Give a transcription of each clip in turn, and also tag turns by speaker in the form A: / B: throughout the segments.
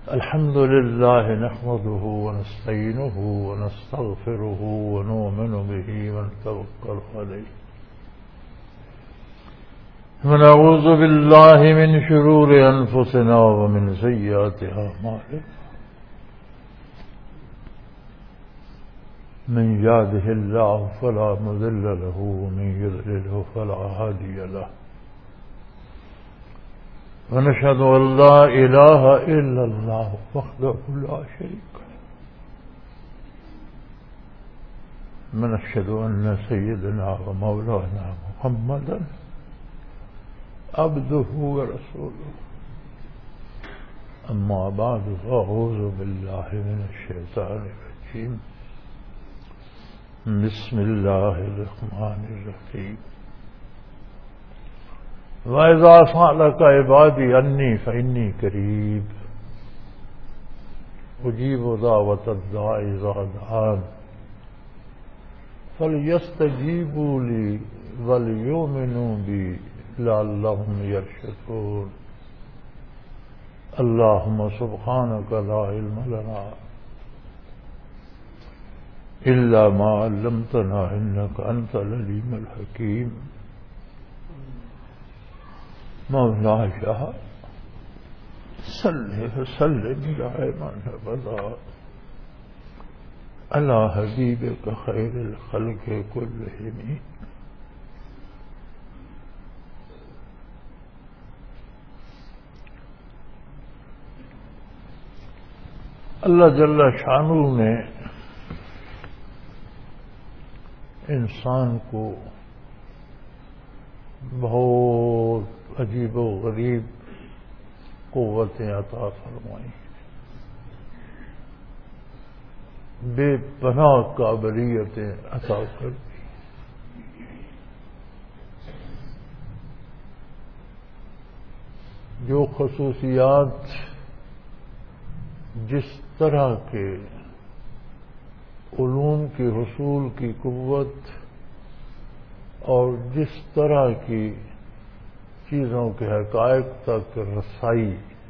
A: الحمد لله نحمده ونستعينه ونستغفره ونؤمن به ونتوكل عليه ونعوذ بالله من شرور أنفسنا ومن سيئات أعمالنا من يهده الله فلا مضل له ومن يضلله فلا هادي له ونشهد أن لا إله إلا الله وحده لا شريك له ونشهد أن سيدنا ومولانا محمدا عبده ورسوله أما بعد فأعوذ بالله من الشيطان الرجيم بسم الله الرحمن الرحيم وَإِذَا سَأَلَكَ عِبَادِي عَنِّي فَإِنِّي قَرِيبٌ أُجِيبُ دَعْوَةَ الدَّاعِ إِذَا دَعَانِ فَلْيَسْتَجِيبُوا لِي وَلْيُؤْمِنُوا بِي لَعَلَّهُمْ يَرْشُدُونَ اللهم سبحانك لا علم لنا إلا ما علمتنا إنك أنت العليم الحكيم مولاي صل وسلم دائما ابدا على حبيبك خير الخلق كلهم اللہ جل شانہ نے انسان کو بہت عجیب و غریب قوتیں عطا فرمائی، بے پناہ قابلیتیں عطا کر دی۔ جو خصوصیات جس طرح کے علوم کے حصول کی قوت اور جس طرح کی چیزوں کے حقائق تک رسائی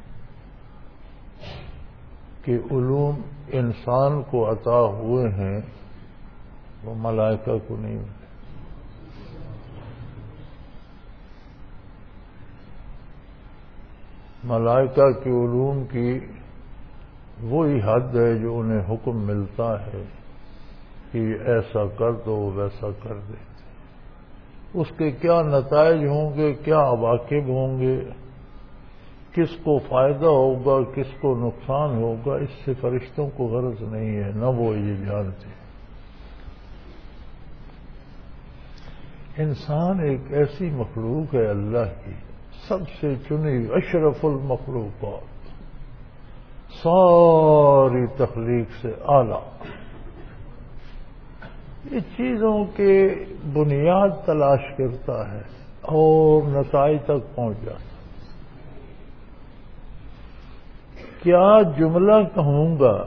A: کے علوم انسان کو عطا ہوئے ہیں وہ ملائکہ کو نہیں ملے۔ ملائکہ کے علوم کی وہی حد ہے جو انہیں حکم ملتا ہے کہ ایسا کر دو ویسا کر دے، اس کے کیا نتائج ہوں گے، کیا عواقب ہوں گے، کس کو فائدہ ہوگا کس کو نقصان ہوگا، اس سے فرشتوں کو غرض نہیں ہے، نہ وہ یہ جانتے۔ انسان ایک ایسی مخلوق ہے اللہ کی سب سے چنی اشرف المخلوقات، ساری تخلیق سے اعلیٰ۔ یہ چیزوں کے بنیاد تلاش کرتا ہے اور نتائج تک پہنچ جاتا ہے۔ کیا جملہ کہوں گا،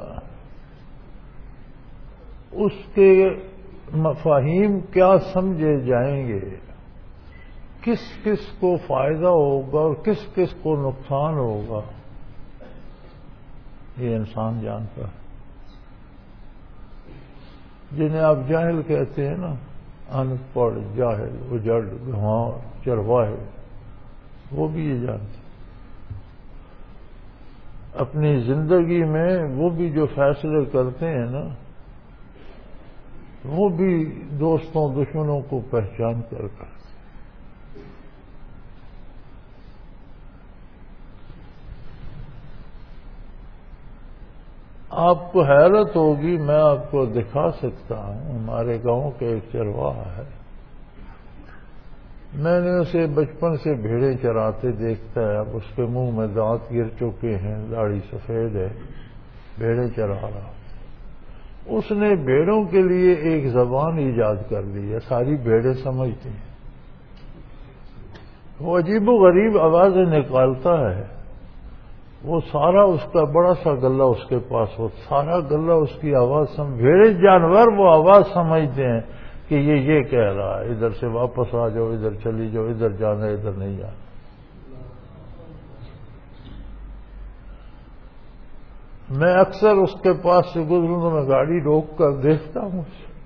A: اس کے مفاہیم کیا سمجھے جائیں گے، کس کس کو فائدہ ہوگا اور کس کس کو نقصان ہوگا، یہ انسان جانتا ہے۔ جنہیں آپ جاہل کہتے ہیں نا، ان پڑھ، جاہل، اجڑ، گنوار، چرواہے، وہ بھی یہ جانتے ہیں۔ اپنی زندگی میں وہ بھی جو فیصلے کرتے ہیں نا، وہ بھی دوستوں دشمنوں کو پہچان کر کرتے ہیں۔ آپ کو حیرت ہوگی، میں آپ کو دکھا سکتا ہوں، ہمارے گاؤں کے ایک چرواہا ہے، میں نے اسے بچپن سے بھیڑیں چراتے دیکھتا ہے۔ اب اس کے منہ میں دانت گر چکے ہیں، داڑھی سفید ہے، بھیڑیں چرا رہا۔ اس نے بھیڑوں کے لیے ایک زبان ایجاد کر لی ہے، ساری بھیڑیں سمجھتی ہیں۔ وہ عجیب و غریب آوازیں نکالتا ہے، وہ سارا اس کا بڑا سا گلہ اس کے پاس ہو، سارا گلہ اس کی آواز بھیڑے جانور وہ آواز سمجھتے ہیں کہ یہ کہہ رہا ہے، ادھر سے واپس آ جاؤ، ادھر چلی جاؤ، ادھر جانا ادھر نہیں جانا۔ میں اکثر اس کے پاس سے گزروں تو میں گاڑی روک کر دیکھتا ہوں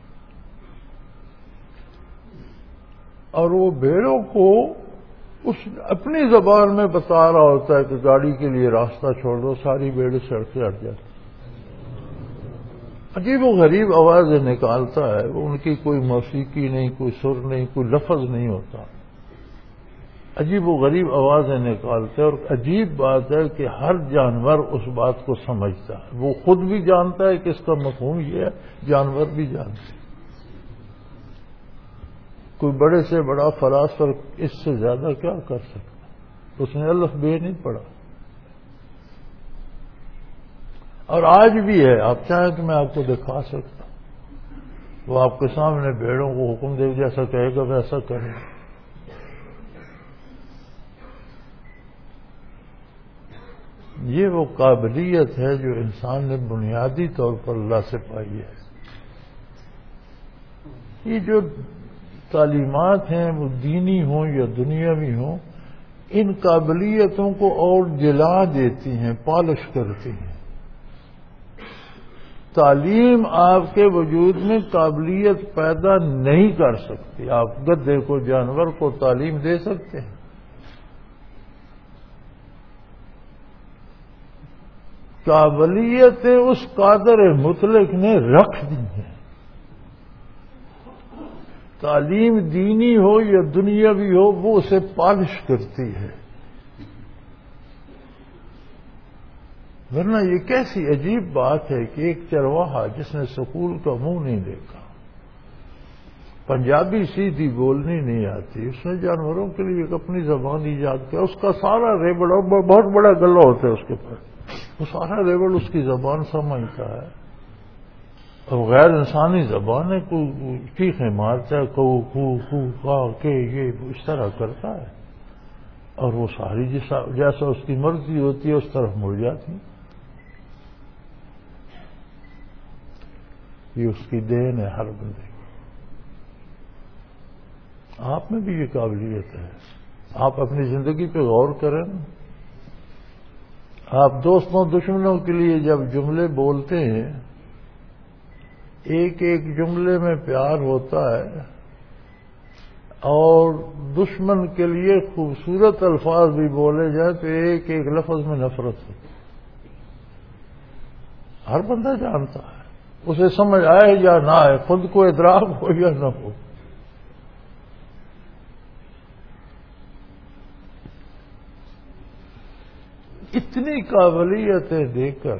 A: اور وہ بھیڑوں کو اس اپنی زبان میں بتا رہا ہوتا ہے کہ گاڑی کے لیے راستہ چھوڑ دو، ساری بھیڑیں سڑک سے ہٹ جاتی۔ عجیب و غریب آوازیں نکالتا ہے وہ، ان کی کوئی موسیقی نہیں، کوئی سر نہیں، کوئی لفظ نہیں ہوتا، عجیب و غریب آوازیں نکالتے ہیں۔ اور عجیب بات ہے کہ ہر جانور اس بات کو سمجھتا ہے، وہ خود بھی جانتا ہے کہ اس کا مفہوم یہ ہے، جانور بھی جانتے ہیں۔ کوئی بڑے سے بڑا فلاسفر اس سے زیادہ کیا کر سکتا، اس نے الف بے نہیں پڑھا۔ اور آج بھی ہے، آپ چاہیں تو میں آپ کو دکھا سکتا ہوں، وہ آپ کے سامنے بھیڑوں کو حکم دے جیسا کہے گا ویسا کرے گا۔ یہ وہ قابلیت ہے جو انسان نے بنیادی طور پر اللہ سے پائی ہے۔ یہ جو تعلیمات ہیں وہ دینی ہوں یا دنیاوی ہوں، ان قابلیتوں کو اور جلا دیتی ہیں، پالش کرتی ہیں۔ تعلیم آپ کے وجود میں قابلیت پیدا نہیں کر سکتی۔ آپ گدھے کو، جانور کو تعلیم دے سکتے ہیں؟ قابلیتیں اس قادر مطلق نے رکھ دی ہیں۔ تعلیم دینی ہو یا دنیاوی ہو، وہ اسے پالش کرتی ہے۔ ورنہ یہ کیسی عجیب بات ہے کہ ایک چرواہا جس نے سکول کا منہ نہیں دیکھا، پنجابی سیدھی بولنی نہیں آتی، اس نے جانوروں کے لیے ایک اپنی زبان ایجاد کیا، اس کا سارا ریبڑ، اور بہت بڑا گلا ہوتا ہے اس کے پاس، وہ سارا ریبڑ اس کی زبان سمجھتا ہے، اور غیر انسانی زبان ہے، کوئی چیخیں مارتا ہے، کو کا کہ یہ اس طرح کرتا ہے، اور وہ ساری جیسا اس کی مرضی ہوتی ہے اس طرف مڑ جاتی۔ یہ اس کی دین ہے ہر بندے کی۔ آپ میں بھی یہ قابلیت ہے، آپ اپنی زندگی پہ غور کریں۔ آپ دوستوں دشمنوں کے لیے جب جملے بولتے ہیں، ایک ایک جملے میں پیار ہوتا ہے، اور دشمن کے لیے خوبصورت الفاظ بھی بولے جائیں تو ایک ایک لفظ میں نفرت ہوتی ہے۔ ہر بندہ جانتا ہے، اسے سمجھ آئے یا نہ آئے، خود کو ادراک ہو یا نہ ہو۔ اتنی قابلیتیں دے کر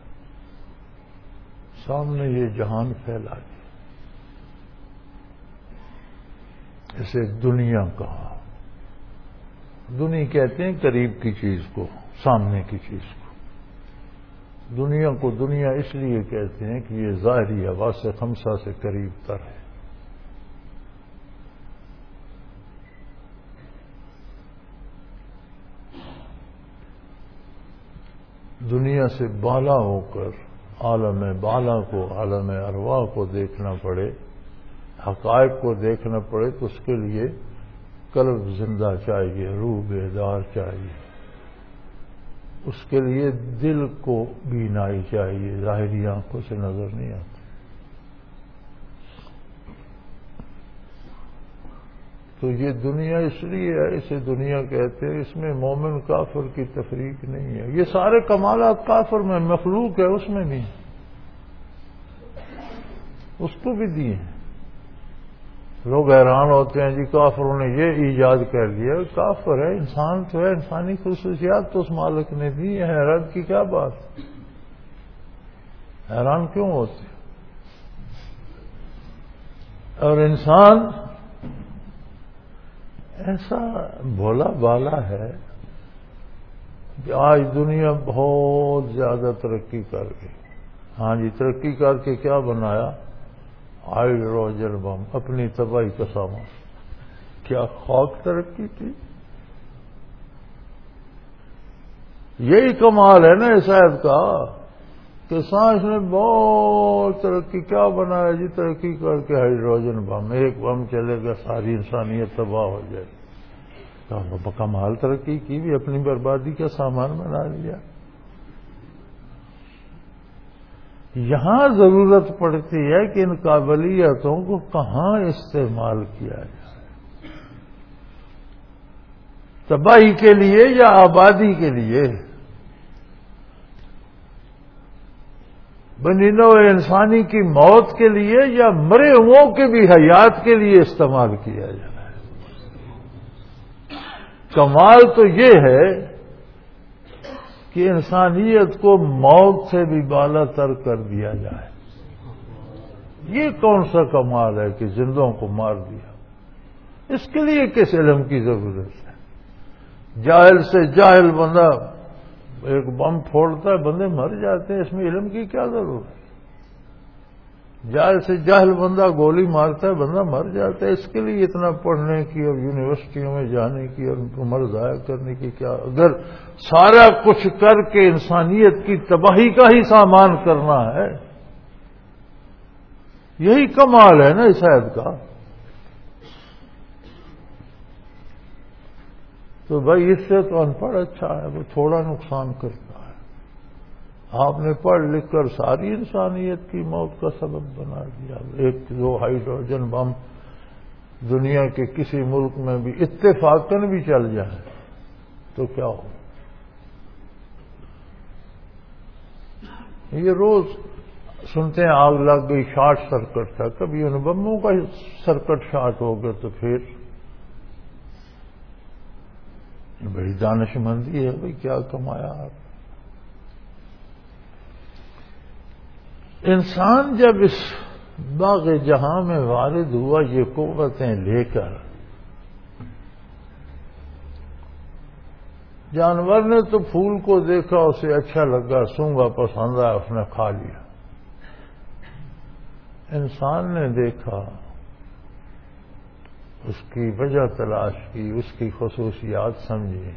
A: سامنے یہ جہان پھیلا دیا، اسے دنیا کہا۔ دنیا کہتے ہیں قریب کی چیز کو، سامنے کی چیز کو۔ دنیا کو دنیا اس لیے کہتے ہیں کہ یہ ظاہری حواس خمسہ سے قریب تر ہے۔ دنیا سے بالا ہو کر عالم بالا کو، عالم ارواح کو دیکھنا پڑے، حقائق کو دیکھنا پڑے، تو اس کے لیے قلب زندہ چاہیے، روح بیدار چاہیے، اس کے لیے دل کو بینائی چاہیے، ظاہری آنکھوں سے نظر نہیں آتا۔ تو یہ دنیا اس لیے ہے، اسے دنیا کہتے ہیں، اس میں مومن کافر کی تفریق نہیں ہے۔ یہ سارے کمالات کافر میں مخلوق ہے، اس میں بھی اس کو بھی دیے ہیں۔ لوگ حیران ہوتے ہیں جی کافروں نے یہ ایجاد کر دیا، کافر ہے، انسان تو ہے، انسانی خصوصیات تو اس مالک نے دی ہے، حیرت کی کیا بات؟ حیران کیوں ہوتے؟ اور انسان ایسا بھولا بالا ہے کہ آج دنیا بہت زیادہ ترقی کر گئی۔ ہاں جی، ترقی کر کے کیا بنایا؟ ہائیڈروجن بم، اپنی تباہی کا سامان۔ کیا خاک ترقی کی؟ یہی کمال ہے نا عیسائیت کا کہ سائنس نے بہت ترقی، کیا بنایا جی؟ ترقی کر کے ہائیڈروجن بم، ایک بم چلے گا ساری انسانیت تباہ ہو جائے گی۔ کمال ترقی کی، بھی اپنی بربادی کا سامان بنا لیا۔ یہاں ضرورت پڑتی ہے کہ ان قابلیتوں کو کہاں استعمال کیا جائے، تباہی کے لیے یا آبادی کے لیے، بنی نوع انسانی کی موت کے لیے یا مرے ہوئوں کی بھی حیات کے لیے استعمال کیا جائے۔ کمال تو یہ ہے کہ انسانیت کو موت سے بھی بالا تر کر دیا جائے۔ یہ کون سا کمال ہے کہ زندوں کو مار دیا؟ اس کے لیے کس علم کی ضرورت ہے؟ جاہل سے جاہل بندہ ایک بم پھوڑتا ہے، بندے مر جاتے ہیں، اس میں علم کی کیا ضرورت ہے؟ جاہل سے جاہل بندہ گولی مارتا ہے، بندہ مر جاتا ہے، اس کے لیے اتنا پڑھنے کی اور یونیورسٹیوں میں جانے کی اور عمر ضائع کرنے کی کیا؟ اگر سارا کچھ کر کے انسانیت کی تباہی کا ہی سامان کرنا ہے، یہی کمال ہے نا اس عہد کا۔ تو بھائی اس سے تو ان پڑھ اچھا ہے، وہ تھوڑا نقصان کرتا ہے۔ آپ نے پڑھ لکھ کر ساری انسانیت کی موت کا سبب بنا دیا۔ ایک دو ہائیڈروجن بم دنیا کے کسی ملک میں بھی اتفاقاً بھی چل جائیں تو کیا ہو؟ یہ روز سنتے ہیں آگ لگ گئی، شارٹ سرکٹ تھا، کبھی ان بموں کا سرکٹ شارٹ ہو گیا تو پھر بڑی دانش مندی ہے بھائی، کیا کمایا آپ؟ انسان جب اس باغ جہاں میں وارد ہوا یہ قوتیں لے کر، جانور نے تو پھول کو دیکھا، اسے اچھا لگا، سونگا پسند آیا، اس نے کھا لیا۔ انسان نے دیکھا، اس کی وجہ تلاش کی، اس کی خصوصیات سمجھی،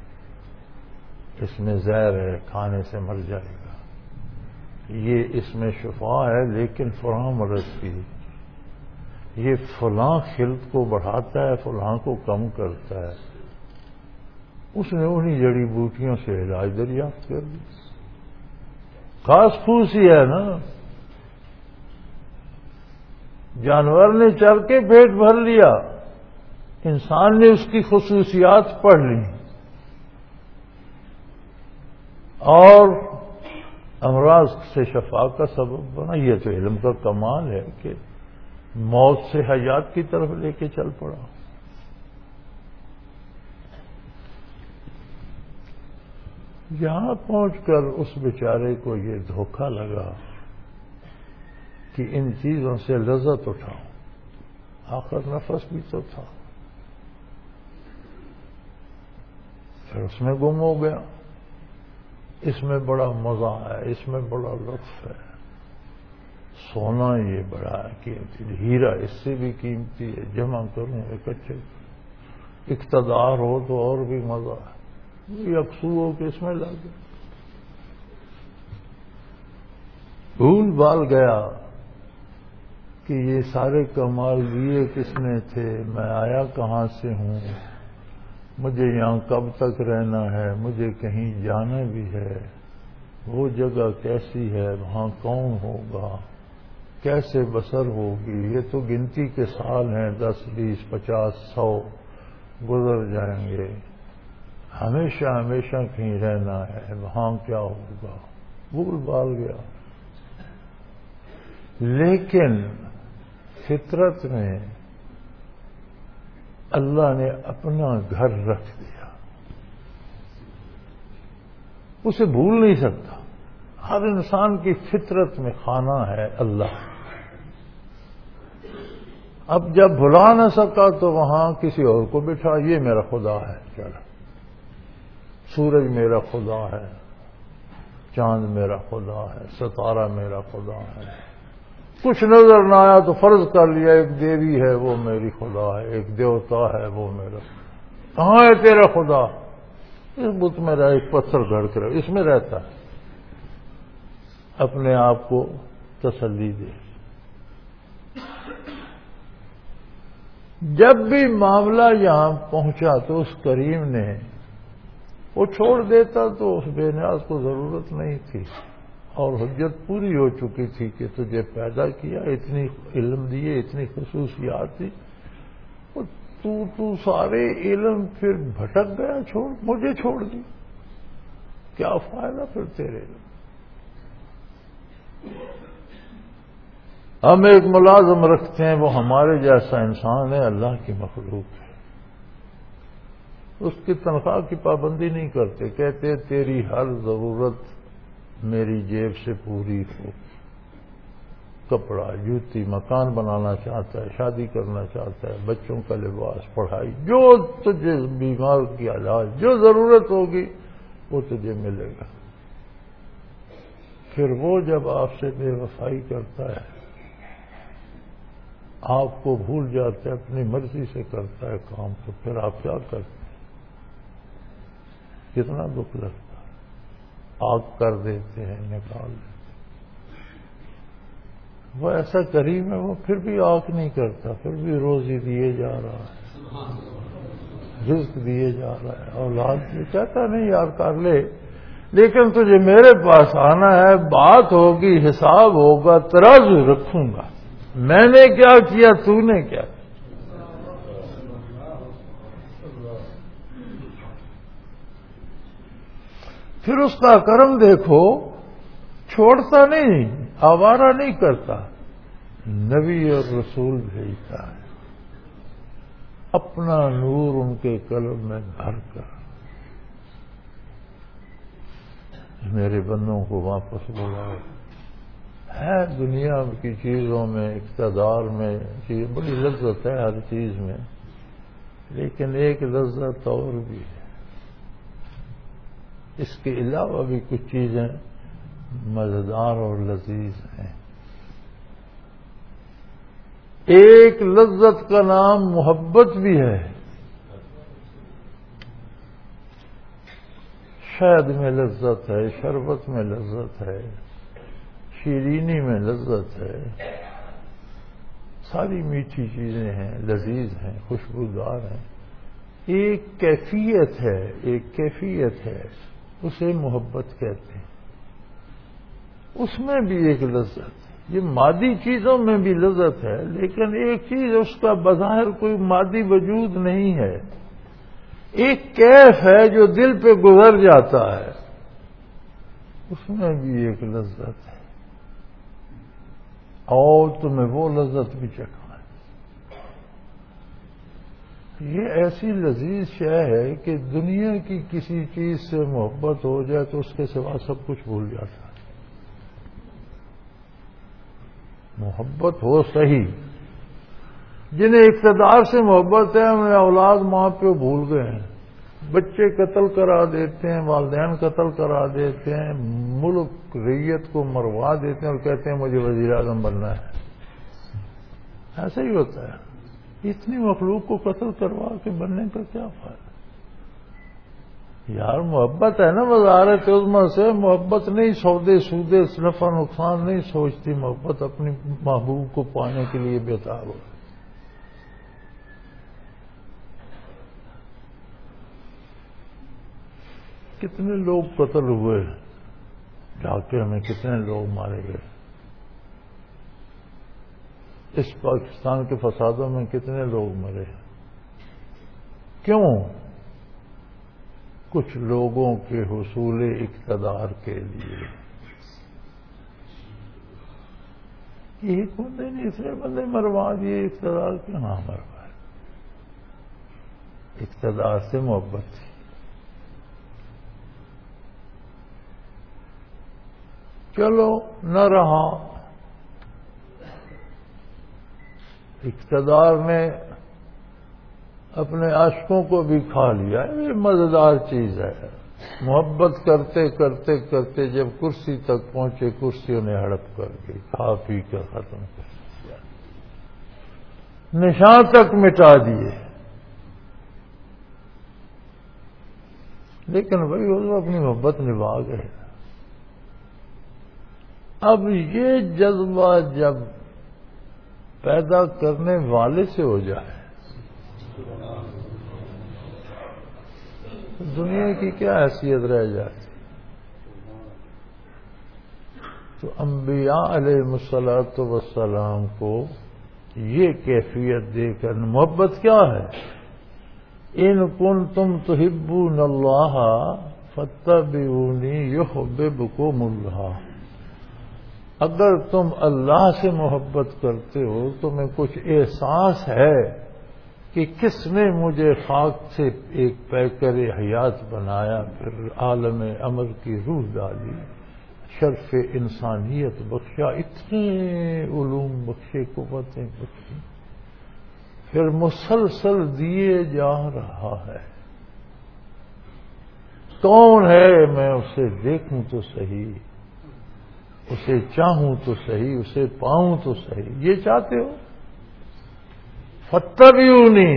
A: اس میں زہر ہے، کھانے سے مر جائے گا، یہ اس میں شفا ہے لیکن فلاں مرض کی، یہ فلاں خلط کو بڑھاتا ہے، فلاں کو کم کرتا ہے۔ اس نے انہی جڑی بوٹیوں سے علاج دریافت کر دی۔ خاص پھوس ہی ہے نا، جانور نے چر کے پیٹ بھر لیا، انسان نے اس کی خصوصیات پڑھ لی اور امراض سے شفا کا سبب بنا۔ یہ تو علم کا کمال ہے کہ موت سے حیات کی طرف لے کے چل پڑا۔ یہاں پہنچ کر اس بیچارے کو یہ دھوکہ لگا کہ ان چیزوں سے لذت اٹھاؤں، آخر نفس بھی تو تھا، پھر اس میں گم ہو گیا۔ اس میں بڑا مزہ ہے، اس میں بڑا لطف ہے، سونا یہ بڑا قیمتی، ہیرا اس سے بھی قیمتی ہے، جمع کروں اکٹھے، اقتدار ہو تو اور بھی مزہ ہے، یکسو ہو کہ اس میں لگے، بھول بھال گیا کہ یہ سارے کمال دیے کس نے تھے، میں آیا کہاں سے ہوں، مجھے یہاں کب تک رہنا ہے، مجھے کہیں جانا بھی ہے، وہ جگہ کیسی ہے، وہاں کون ہوگا، کیسے بسر ہوگی، یہ تو گنتی کے سال ہیں، 10 20 50 100 گزر جائیں گے، ہمیشہ ہمیشہ کہیں رہنا ہے، وہاں کیا ہوگا، بھول بھال گیا۔ لیکن فطرت میں اللہ نے اپنا گھر رکھ دیا، اسے بھول نہیں سکتا۔ ہر انسان کی فطرت میں خانہ ہے اللہ۔ اب جب بھلا نہ سکا تو وہاں کسی اور کو بٹھا، یہ میرا خدا ہے، چلو سورج میرا خدا ہے، چاند میرا خدا ہے، ستارہ میرا خدا ہے، کچھ نظر نہ آیا تو فرض کر لیا ایک دیوی ہے وہ میری خدا ہے، ایک دیوتا ہے وہ میرا، کہاں ہے تیرا خدا؟ اس بت میں رہا، ایک پتھر گھڑ کے رہا، اس میں رہتا ہے، اپنے آپ کو تسلی دے۔ جب بھی معاملہ یہاں پہنچا تو اس کریم نے وہ چھوڑ دیتا تو اس بے نیاز کو ضرورت نہیں تھی، اور حجت پوری ہو چکی تھی کہ تجھے پیدا کیا، اتنی علم دیے، اتنی خصوصیات دی، اور تو سارے علم پھر بھٹک گیا، مجھے چھوڑ دی، کیا فائدہ پھر تیرے علم؟ ہم ایک ملازم رکھتے ہیں، وہ ہمارے جیسا انسان ہے، اللہ کی مخلوق ہے، اس کی تنخواہ کی پابندی نہیں کرتے، کہتے تیری ہر ضرورت میری جیب سے پوری ہو، کپڑا، جوتی، مکان بنانا چاہتا ہے، شادی کرنا چاہتا ہے، بچوں کا لباس، پڑھائی، جو تجھے بیمار کی علاج، جو ضرورت ہوگی وہ تجھے ملے گا۔ پھر وہ جب آپ سے بے وفائی کرتا ہے، آپ کو بھول جاتا ہے، اپنی مرضی سے کرتا ہے کام، تو پھر آپ کیا کرتے ہیں؟ کتنا دکھ لگتا ہے، آگ کر دیتے ہیں، نکال دیتے ہیں۔ وہ ایسا کریم ہے، وہ پھر بھی آگ نہیں کرتا، پھر بھی روزی دیے جا رہا ہے، رزق دیے جا رہا ہے، اولاد یہ چاہتا نہیں یار کر لے، لیکن تجھے میرے پاس آنا ہے، بات ہوگی، حساب ہوگا، ترازو رکھوں گا، میں نے کیا کیا، تو نے کیا کیا۔ پھر اس کا کرم دیکھو، چھوڑتا نہیں، آوارہ نہیں کرتا، نبی اور رسول بھیجتا ہے، اپنا نور ان کے قلب میں بھر کر، میرے بندوں کو واپس بلاؤ۔ ہے دنیا کی چیزوں میں، اقتدار میں، بڑی لذت ہے ہر چیز میں، لیکن ایک لذت اور بھی ہے، اس کے علاوہ بھی کچھ چیزیں مزیدار اور لذیذ ہیں۔ ایک لذت کا نام محبت بھی ہے، شہد میں لذت ہے، شربت میں لذت ہے، شیرینی میں لذت ہے، ساری میٹھی چیزیں ہیں، لذیذ ہیں، خوشبودار ہیں۔ ایک کیفیت ہے، ایک کیفیت ہے، اسے محبت کہتے ہیں، اس میں بھی ایک لذت ہے۔ یہ مادی چیزوں میں بھی لذت ہے، لیکن ایک چیز اس کا بظاہر کوئی مادی وجود نہیں ہے، ایک کیف ہے جو دل پہ گزر جاتا ہے، اس میں بھی ایک لذت ہے، اور تمہیں وہ لذت بھی چکھا ہے۔ یہ ایسی لذیذ شے ہے کہ دنیا کی کسی چیز سے محبت ہو جائے تو اس کے سوا سب کچھ بھول جاتا ہے۔ محبت ہو صحیح، جنہیں اقتدار سے محبت ہے انہیں اولاد ماں پہ بھول گئے ہیں، بچے قتل کرا دیتے ہیں، والدین قتل کرا دیتے ہیں، ملک ریت کو مروا دیتے ہیں اور کہتے ہیں مجھے وزیر اعظم بننا ہے۔ ایسا ہی ہوتا ہے، اتنی مخلوق کو قتل کروا کے بننے کا کیا فائدہ؟ یار محبت ہے نا وزارت عظمی سے، محبت نہیں سودے سودے نفع نقصان نہیں سوچتی، محبت اپنی محبوب کو پانے کے لیے بےتاب ہو۔ کتنے لوگ قتل ہوئے، ڈھاکے میں کتنے لوگ مارے گئے، اس پاکستان کے فسادوں میں کتنے لوگ مرے، کیوں؟ کچھ لوگوں کے حصول اقتدار کے لیے۔ ایک بندے نے اتنے بندے مروا دیے، اقتدار کہاں مروائے؟ اقتدار سے محبت تھی۔ چلو نہ رہا، اقتدار نے اپنے عاشقوں کو بھی کھا لیا، یہ مزیدار چیز ہے۔ محبت کرتے کرتے کرتے جب کرسی تک پہنچے، کرسی انہیں ہڑپ کر گئی، کھا پی کر ختم کر دیا، نشان تک مٹا دیے۔ لیکن وہی وہ اپنی محبت نبھا گئے۔ اب یہ جذبہ جب پیدا کرنے والے سے ہو جائے، دنیا کی کیا حیثیت رہ جاتی؟ تو انبیاء علیہ الصلوۃ والسلام کو یہ کیفیت دے کر محبت کیا ہے؟ ان کنتم تحبون اللہ فاتبعونی یحببکم اللہ. اگر تم اللہ سے محبت کرتے ہو، تمہیں کچھ احساس ہے کہ کس نے مجھے خاک سے ایک پیکر حیات بنایا، پھر عالم امر کی روح ڈالی، شرف انسانیت بخشا، اتنے علوم بخشے، قوتیں بخشی، پھر مسلسل دیے جا رہا ہے. کون ہے؟ میں اسے دیکھوں تو صحیح، اسے چاہوں تو صحیح، اسے پاؤں تو صحیح. یہ چاہتے ہو؟ فاتبعونی،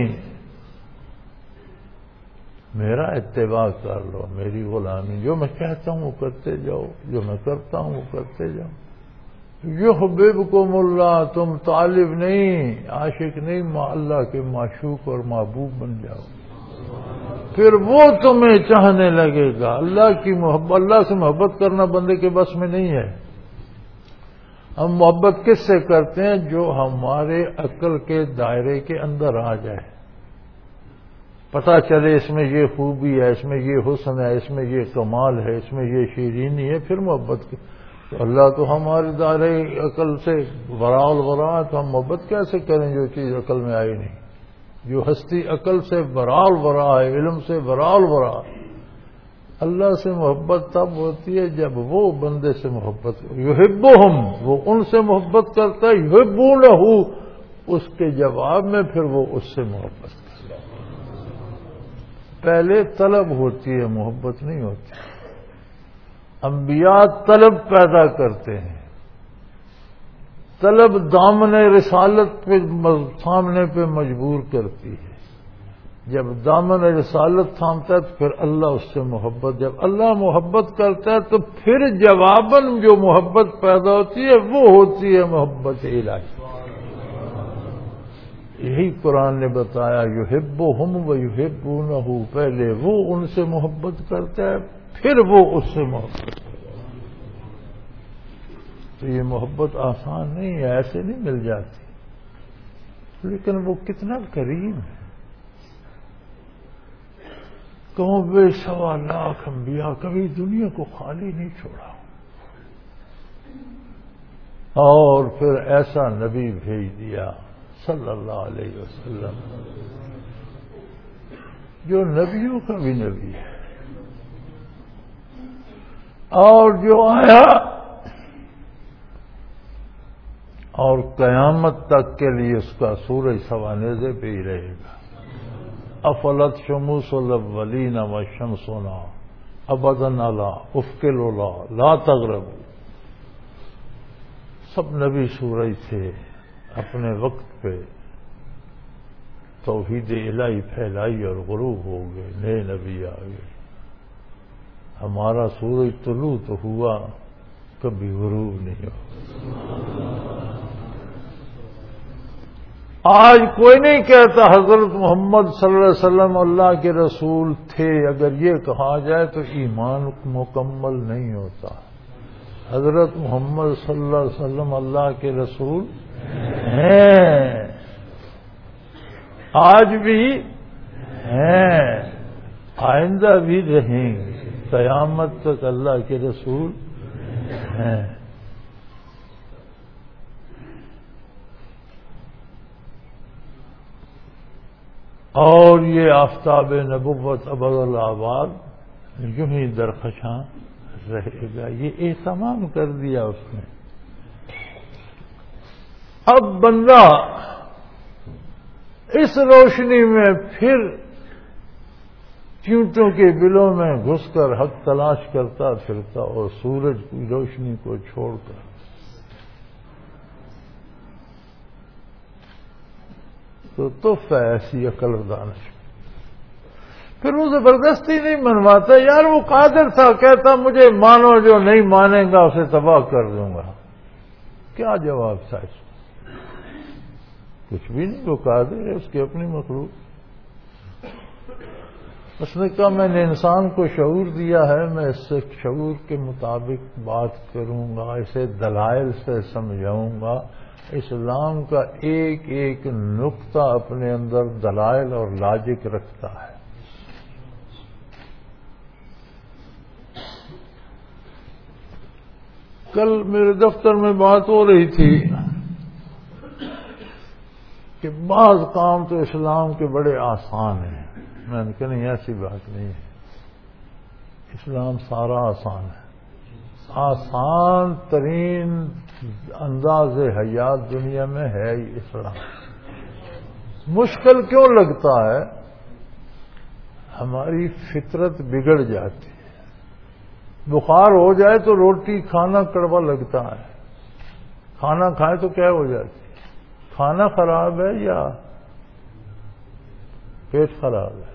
A: میرا اتباع کر لو، میری غلامی. جو میں کہتا ہوں وہ کرتے جاؤ، جو میں کرتا ہوں وہ کرتے جاؤ. یحببکم اللہ، تم طالب نہیں، عاشق نہیں، اللہ کے معشوق اور محبوب بن جاؤ، پھر وہ تمہیں چاہنے لگے گا. اللہ کی محبت، اللہ سے محبت کرنا بندے کے بس میں نہیں ہے. ہم محبت کس سے کرتے ہیں؟ جو ہمارے عقل کے دائرے کے اندر آ جائے، پتہ چلے اس میں یہ خوبی ہے، اس میں یہ حسن ہے، اس میں یہ کمال ہے، اس میں یہ شیرینی ہے، پھر محبت کی. تو اللہ تو ہمارے دائرے عقل سے ورا الورا ہے، تو ہم محبت کیسے کریں جو چیز عقل میں آئی نہیں؟ جو ہستی عقل سے ورا الورا ہے، علم سے ورا الورا. اللہ سے محبت تب ہوتی ہے جب وہ بندے سے محبت، یحبہم، وہ ان سے محبت کرتا ہے، یحبونہ، اس کے جواب میں پھر وہ اس سے محبت کرتا ہے. پہلے طلب ہوتی ہے، محبت نہیں ہوتی. انبیاء طلب پیدا کرتے ہیں. طلب دامن رسالت پہ سامنے پہ مجبور کرتی ہے. جب دامن رسالت تھامتا ہے تو پھر اللہ اس سے محبت، جب اللہ محبت کرتا ہے تو پھر جواباً جو محبت پیدا ہوتی ہے وہ ہوتی ہے محبت الہی. یہی قرآن نے بتایا، یحبہم و یحبونہ، پہلے وہ ان سے محبت کرتا ہے، پھر وہ اس سے محبت کرتا ہے. تو یہ محبت آسان نہیں ہے، ایسے نہیں مل جاتی، لیکن وہ کتنا کریم ہے. کہوں بے سوا لاکھ انبیاء کبھی دنیا کو خالی نہیں چھوڑا، اور پھر ایسا نبی بھیج دیا صلی اللہ علیہ وسلم جو نبیوں کا بھی نبی ہے، اور جو آیا اور قیامت تک کے لیے اس کا سورج سوانیزے پہ ہی رہے گا. افلت شموس الاولین والشمسنا ابدا علی افق العلا لا تغرب. سب نبی سورج تھے، اپنے وقت پہ توحید الہی پھیلائی اور غروب ہو گئے، نئے نبی آ گئے. ہمارا سورج طلوع تو ہوا، کبھی غروب نہیں ہوا. آج کوئی نہیں کہتا حضرت محمد صلی اللہ علیہ وسلم اللہ کے رسول تھے. اگر یہ کہا جائے تو ایمان مکمل نہیں ہوتا. حضرت محمد صلی اللہ علیہ وسلم اللہ کے رسول ہیں، آج بھی ہیں، آئندہ بھی رہیں گے، قیامت تک اللہ کے رسول ہیں. اور یہ آفتاب نبوت ابدالآباد یوں ہی درخشاں رہے گا. یہ اہتمام کر دیا اس نے. اب بندہ اس روشنی میں پھر چیونٹوں کے بلوں میں گھس کر حق تلاش کرتا پھرتا، اور سورج کی روشنی کو چھوڑ کر. تو ایسی عقل و دانش. پھر وہ زبردستی نہیں منواتا. یار وہ قادر تھا، کہتا مجھے مانو، جو نہیں مانے گا اسے تباہ کر دوں گا. کیا جواب تھا اس کو؟ کچھ بھی نہیں. وہ قادر ہے، اس کی اپنی مخلوق. اس نے کہا میں نے انسان کو شعور دیا ہے، میں اس سے شعور کے مطابق بات کروں گا، اسے دلائل سے سمجھاؤں گا۔ اسلام کا ایک ایک نقطہ اپنے اندر دلائل اور لاجک رکھتا ہے۔ کل میرے دفتر میں بات ہو رہی تھی کہ بعض کام تو اسلام کے بڑے آسان ہیں۔ میں نے کہا نہیں، ایسی بات نہیں ہے، اسلام سارا آسان ہے۔ آسان ترین انداز حیات دنیا میں ہے ہی اسلام۔ مشکل کیوں لگتا ہے؟ ہماری فطرت بگڑ جاتی ہے۔ بخار ہو جائے تو روٹی کھانا کڑوا لگتا ہے، کھانا کھائے تو کیا ہو جاتی ہے؟ کھانا خراب ہے یا پیٹ خراب ہے؟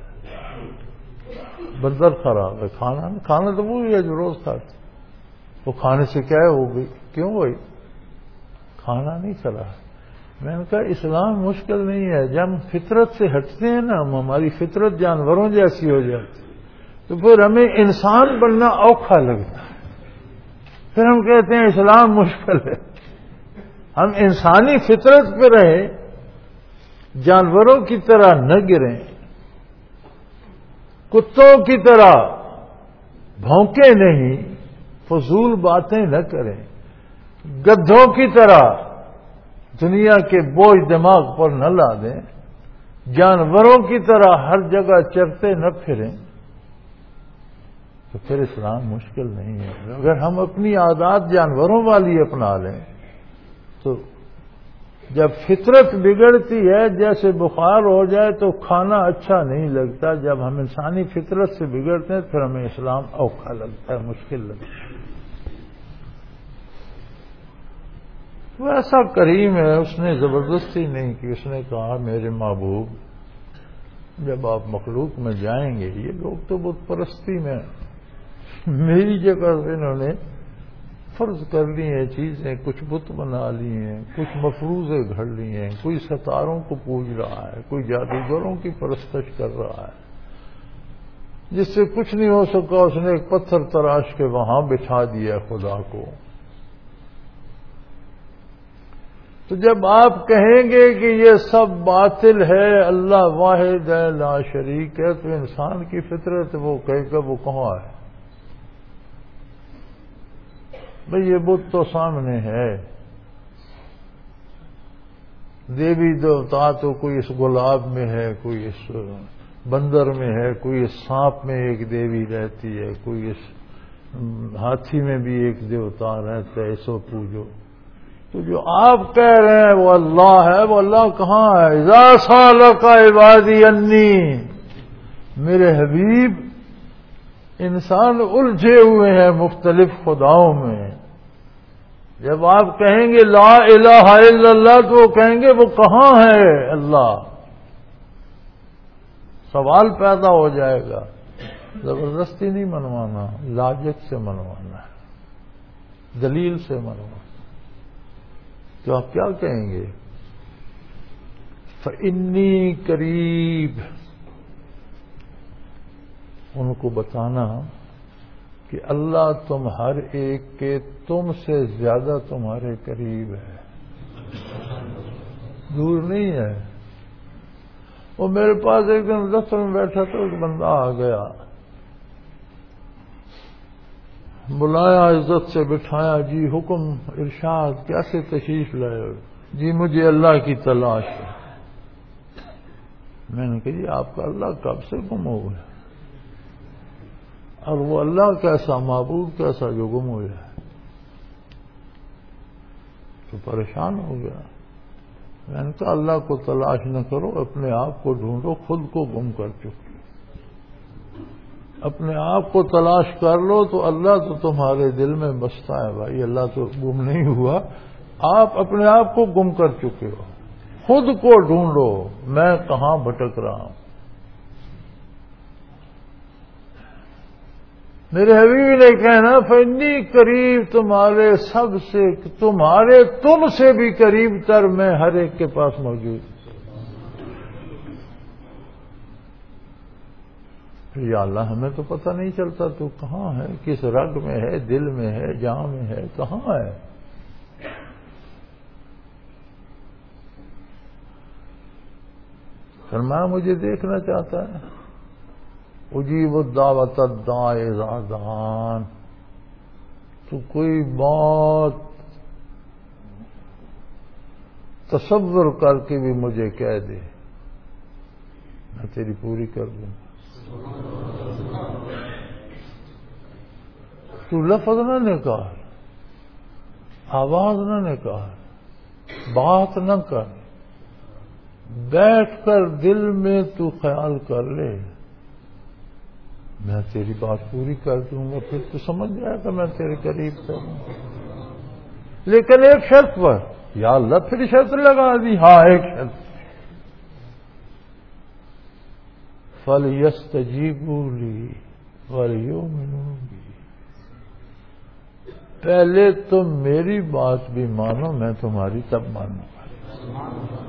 A: بدن خراب ہے، کھانا تو وہی ہے جو روز کھاتے، وہ کھانے سے کیا ہو گئی؟ کیوں ہوئی؟ کھانا نہیں خراب۔ میں نے کہا اسلام مشکل نہیں ہے، جب ہم فطرت سے ہٹتے ہیں نا، ہماری فطرت جانوروں جیسی ہو جاتی تو پھر ہمیں انسان بننا اوکھا لگتا ہے، پھر ہم کہتے ہیں اسلام مشکل ہے۔ ہم انسانی فطرت پہ رہیں، جانوروں کی طرح نہ گریں، کتوں کی طرح بھونکے نہیں، فضول باتیں نہ کریں، گدھوں کی طرح دنیا کے بوجھ دماغ پر نہ لا دیں، جانوروں کی طرح ہر جگہ چرتے نہ پھریں، تو پھر اسلام مشکل نہیں ہے۔ اگر ہم اپنی عادات جانوروں والی اپنا لیں تو جب فطرت بگڑتی ہے، جیسے بخار ہو جائے تو کھانا اچھا نہیں لگتا، جب ہم انسانی فطرت سے بگڑتے ہیں پھر ہمیں اسلام اوکھا لگتا ہے، مشکل لگتا ہے۔ وہ ایسا کریم ہے، اس نے زبردستی نہیں کی، اس نے کہا میرے محبوب جب آپ مخلوق میں جائیں گے، یہ لوگ تو بت پرستی میں میری جگہ سے انہوں نے فرض کر لی ہیں چیزیں، کچھ بت بنا لی ہیں، کچھ مفروضے گھڑ لی ہیں، کوئی ستاروں کو پوج رہا ہے، کوئی جادوگروں کی پرستش کر رہا ہے، جس سے کچھ نہیں ہو سکا اس نے ایک پتھر تراش کے وہاں بٹھا دیا خدا کو۔ تو جب آپ کہیں گے کہ یہ سب باطل ہے، اللہ واحد ہے، لا شریک ہے، تو انسان کی فطرت وہ کہے گا وہ کہاں ہے؟ بھئی یہ بت تو سامنے ہے، دیوی دیوتا تو کوئی اس گلاب میں ہے، کوئی اس بندر میں ہے، کوئی اس سانپ میں ایک دیوی رہتی ہے، کوئی اس ہاتھی میں بھی ایک دیوتا رہتا ہے، اسو پوجو۔ تو جو آپ کہہ رہے ہیں وہ اللہ ہے، وہ اللہ کہاں ہے؟ اذا سالک عبادی انی، میرے حبیب انسان الجھے ہوئے ہیں مختلف خداؤں میں۔ جب آپ کہیں گے لا الہ الا اللہ تو وہ کہیں گے وہ کہاں ہے اللہ؟ سوال پیدا ہو جائے گا۔ زبردستی نہیں منوانا، لاجک سے منوانا ہے، دلیل سے منوانا۔ تو آپ کیا کہیں گے؟ فإنی قریب، ان کو بتانا کہ اللہ تم ہر ایک کے تم سے زیادہ تمہارے قریب ہے، دور نہیں ہے۔ وہ میرے پاس ایک دن دفتر میں بیٹھا تو ایک بندہ آ گیا، بلایا، عزت سے بٹھایا، جی حکم ارشاد، کیسے تشریف لائے ہو؟ جی مجھے اللہ کی تلاش ہے۔ میں نے کہا جی آپ کا اللہ کب سے گم ہو گیا؟ اور وہ اللہ کیسا، معبود کیسا جو گم ہو جائے؟ تو پریشان ہو گیا۔ میں نے کہا اللہ کو تلاش نہ کرو، اپنے آپ کو ڈھونڈو، خود کو گم کر چکے۔ اپنے آپ کو تلاش کر لو تو اللہ تو تمہارے دل میں بستا ہے بھائی، اللہ تو گم نہیں ہوا، آپ اپنے آپ کو گم کر چکے ہو۔ خود کو ڈھونڈو، میں کہاں بھٹک رہا ہوں۔ میرے حبیب نے کہنا فإنی قریب، تمہارے سب سے، تمہارے تم سے بھی قریب تر میں ہر ایک کے پاس موجود۔ یا اللہ ہمیں تو پتہ نہیں چلتا تو کہاں ہے، کس رگ میں ہے، دل میں ہے، جاں میں ہے، کہاں ہے؟ فرمایا مجھے دیکھنا چاہتا ہے، اجیب الدعوۃ الداعی اذا دعان، تو کوئی بات تصور کر کے بھی مجھے کہہ دے، میں تیری پوری کر دوں۔ تو لفظ نہ نکال، آواز نہ نکال، بات نہ کر، بیٹھ کر دل میں تو خیال کر لے، میں تیری بات پوری کر دوں گا، پھر تو سمجھ جائے گا میں تیرے قریب کروں، لیکن ایک شرط پر۔ یا اللہ پھر شرط لگا دی، ہاں ایک شرط، فَلْيَسْتَجِيبُوا لِي وَلْيُؤْمِنُوا بِي، پہلے تم میری بات بھی مانو، میں تمہاری تب مانوں گا۔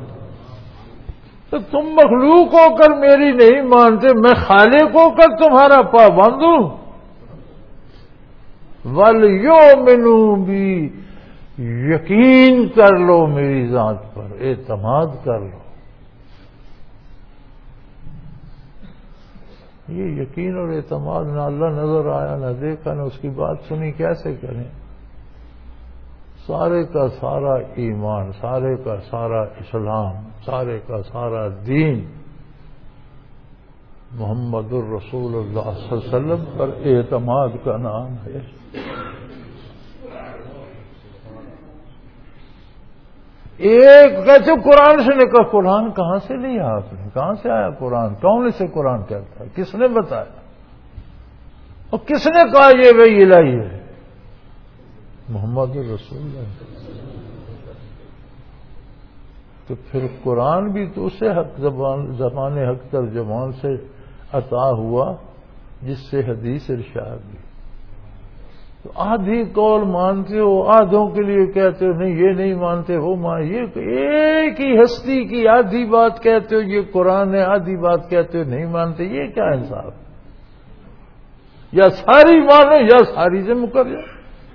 A: تو تم مخلوق ہو کر میری نہیں مانتے، میں خالق ہو کر تمہارا پابند ہوں۔ وَلْيُؤْمِنُوا بِي، یقین کر لو میری ذات پر، اعتماد کر لو۔ یہ یقین اور اعتماد نہ اللہ نظر آیا، نہ دیکھا، نہ اس کی بات سنی، کیسے کریں؟ سارے کا سارا ایمان، سارے کا سارا اسلام، سارے کا سارا دین محمد الرسول اللہ صلی اللہ علیہ وسلم پر اعتماد کا نام ہے۔ ایک کہتے قرآن سے نکلا، قرآن کہاں سے لیا آپ نے؟ کہاں سے آیا قرآن؟ کون اسے قرآن کہتا ہے؟ کس نے بتایا؟ اور کس نے کہا یہ وحی الہی ہے؟ محمد رسول اللہ۔ تو پھر قرآن بھی تو اسے زبان حق ترجمان سے عطا ہوا جس سے حدیث ارشاد ہوئی۔ تو آدھی قول مانتے ہو، آدھوں کے لیے کہتے ہو نہیں یہ نہیں مانتے، وہ یہ ایک ہی ہستی کی آدھی بات کہتے ہو یہ قرآن ہے، آدھی بات کہتے ہو نہیں مانتے، یہ کیا انصاف؟ یا ساری مانو یا ساری سے مکر جاؤ۔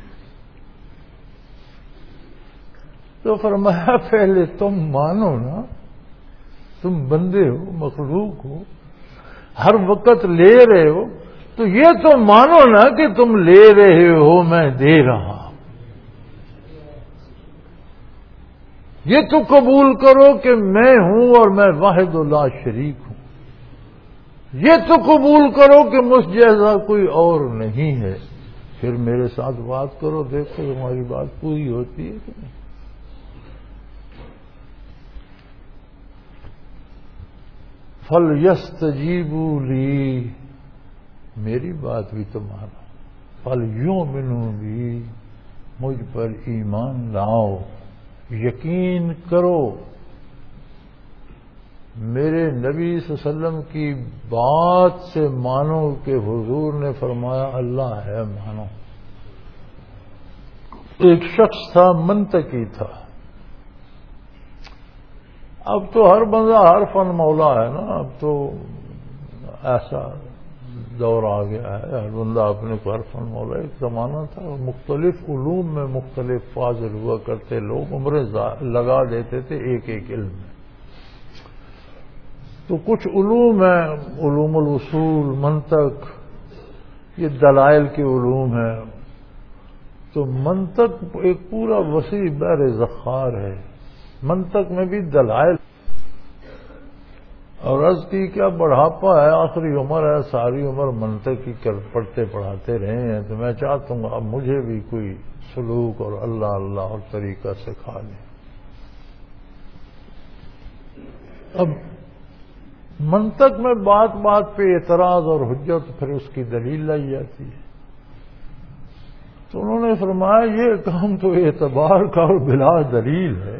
A: تو فرمایا پہلے تم مانو نا، تم بندے ہو، مخلوق ہو، ہر وقت لے رہے ہو، تو یہ تو مانو نا کہ تم لے رہے ہو، میں دے رہا ہوں۔ یہ تو قبول کرو کہ میں ہوں اور میں واحد لا شریک ہوں۔ یہ تو قبول کرو کہ مجھ جیسا کوئی اور نہیں ہے۔ پھر میرے ساتھ بات کرو، دیکھو تمہاری بات پوری ہوتی ہے کہ نہیں۔ فَلْيَسْتَجِيبُوا لِي، میری بات بھی تو مانو، فَلْيُؤْمِنُوا بِي، مجھ پر ایمان لاؤ، یقین کرو، میرے نبی صلی اللہ علیہ وسلم کی بات سے مانو کہ حضور نے فرمایا اللہ ہے، مانو۔ ایک شخص تھا منطقی تھا، اب تو ہر بندہ ہر فن مولا ہے نا، اب تو ایسا دور آ گیا ہے، ہر بندہ اپنے کو ہر فن مولا۔ ایک زمانہ تھا مختلف علوم میں مختلف فاضل ہوا کرتے لوگ، عمریں لگا دیتے تھے ایک ایک علم میں۔ تو کچھ علوم ہیں، علوم الاصول، منطق، یہ دلائل کے علوم ہیں۔ تو منطق ایک پورا وسیع بحر ذخار ہے، منطق میں بھی دلائل، اور عرض کی کیا بڑھاپا ہے، آخری عمر ہے، ساری عمر منطق کی پڑھتے پڑھاتے رہے ہیں، تو میں چاہتا ہوں اب مجھے بھی کوئی سلوک اور اللہ اللہ اور طریقہ سکھا دیں۔ اب منطق میں بات بات پہ اعتراض اور حجت، پھر اس کی دلیل لائی جاتی ہے۔ تو انہوں نے فرمایا یہ کام تو اعتبار کا اور بلا دلیل ہے،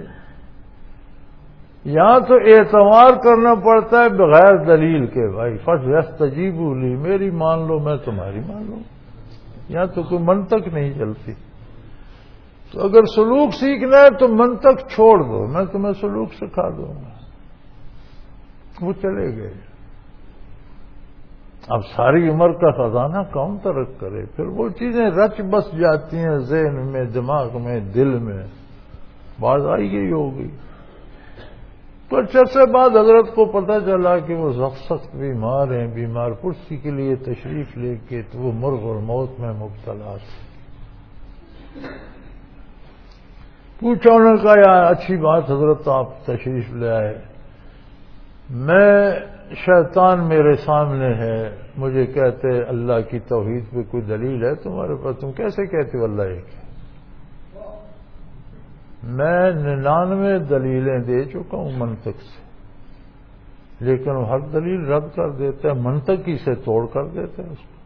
A: یہاں تو اعتبار کرنا پڑتا ہے بغیر دلیل کے، بھائی فَلْيَسْتَجِيبُوا لِي، میری مان لو میں تمہاری مان لوں، یہاں تو کوئی منطق نہیں چلتی۔ تو اگر سلوک سیکھنا ہے تو منطق چھوڑ دو، میں تمہیں سلوک سکھا دوں گا۔ وہ چلے گئے، اب ساری عمر کا خزانہ کون ترک کرے؟ پھر وہ چیزیں رچ بس جاتی ہیں ذہن میں، دماغ میں، دل میں، باز آئی گئی ہوگی۔ کچھ عرصے بعد حضرت کو پتہ چلا کہ وہ سخت بیمار ہیں، بیمار پرسی کے لیے تشریف لے کے تو وہ مرغ الموت میں مبتلا تھے۔ پوچھا، انہوں نے کہا یار اچھی بات حضرت آپ تشریف لے آئے، میں شیطان میرے سامنے ہے، مجھے کہتے اللہ کی توحید پہ کوئی دلیل ہے تمہارے پاس؟ تم کیسے کہتے ہو اللہ ایک ہے؟ میں 99 دلیلیں دے چکا ہوں منطق سے، لیکن وہ ہر دلیل رد کر دیتا ہے، منطق ہی سے توڑ کر دیتا ہے اس کو۔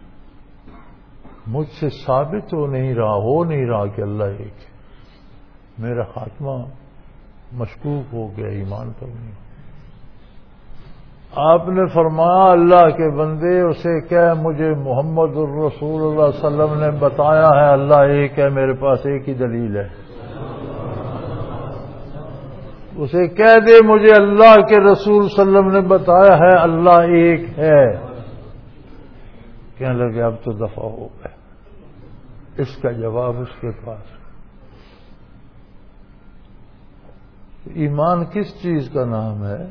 A: مجھ سے ثابت ہو نہیں رہا کہ اللہ ایک ہے، میرا خاتمہ مشکوک ہو گیا، ایمان پر نہیں۔ آپ نے فرمایا اللہ کے بندے اسے کہہ مجھے محمد الرسول اللہ صلی اللہ علیہ وسلم نے بتایا ہے اللہ ایک ہے، میرے پاس ایک ہی دلیل ہے۔ اسے کہہ دے مجھے اللہ کے رسول صلی اللہ علیہ وسلم نے بتایا ہے اللہ ایک ہے۔ کہنے لگے اب تو دفع ہو گئے، اس کا جواب اس کے پاس۔ ایمان کس چیز کا نام ہے؟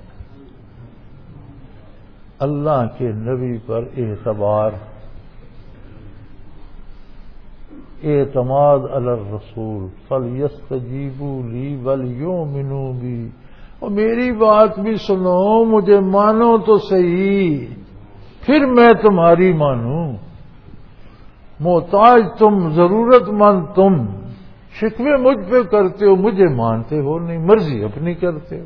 A: اللہ کے نبی پر اعتبار، اعتماد علی الرسول، فَلْيَسْتَجِيبُوا لِي وَلْيُؤْمِنُوا بِي، اور میری بات بھی سنو، مجھے مانو تو صحیح، پھر میں تمہاری مانوں۔ محتاج تم، ضرورت مند تم، شکوے مجھ پہ کرتے ہو، مجھے مانتے ہو نہیں، مرضی اپنی کرتے ہو۔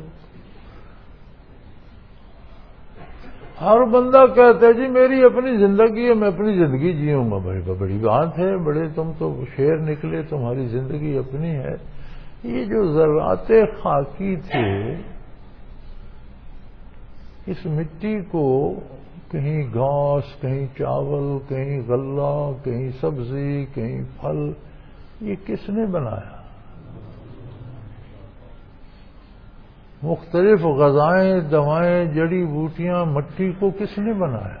A: ہر بندہ کہتا ہے جی میری اپنی زندگی ہے، میں اپنی زندگی جیوں گا۔ بڑی بات ہے، بڑے تم تو شیر نکلے، تمہاری زندگی اپنی ہے۔ یہ جو ذرات خاکی تھے، اس مٹی کو کہیں گھاس، کہیں چاول، کہیں غلہ، کہیں سبزی، کہیں پھل، یہ کس نے بنایا؟ مختلف غذائیں، دوائیں، جڑی بوٹیاں، مٹی کو کس نے بنایا؟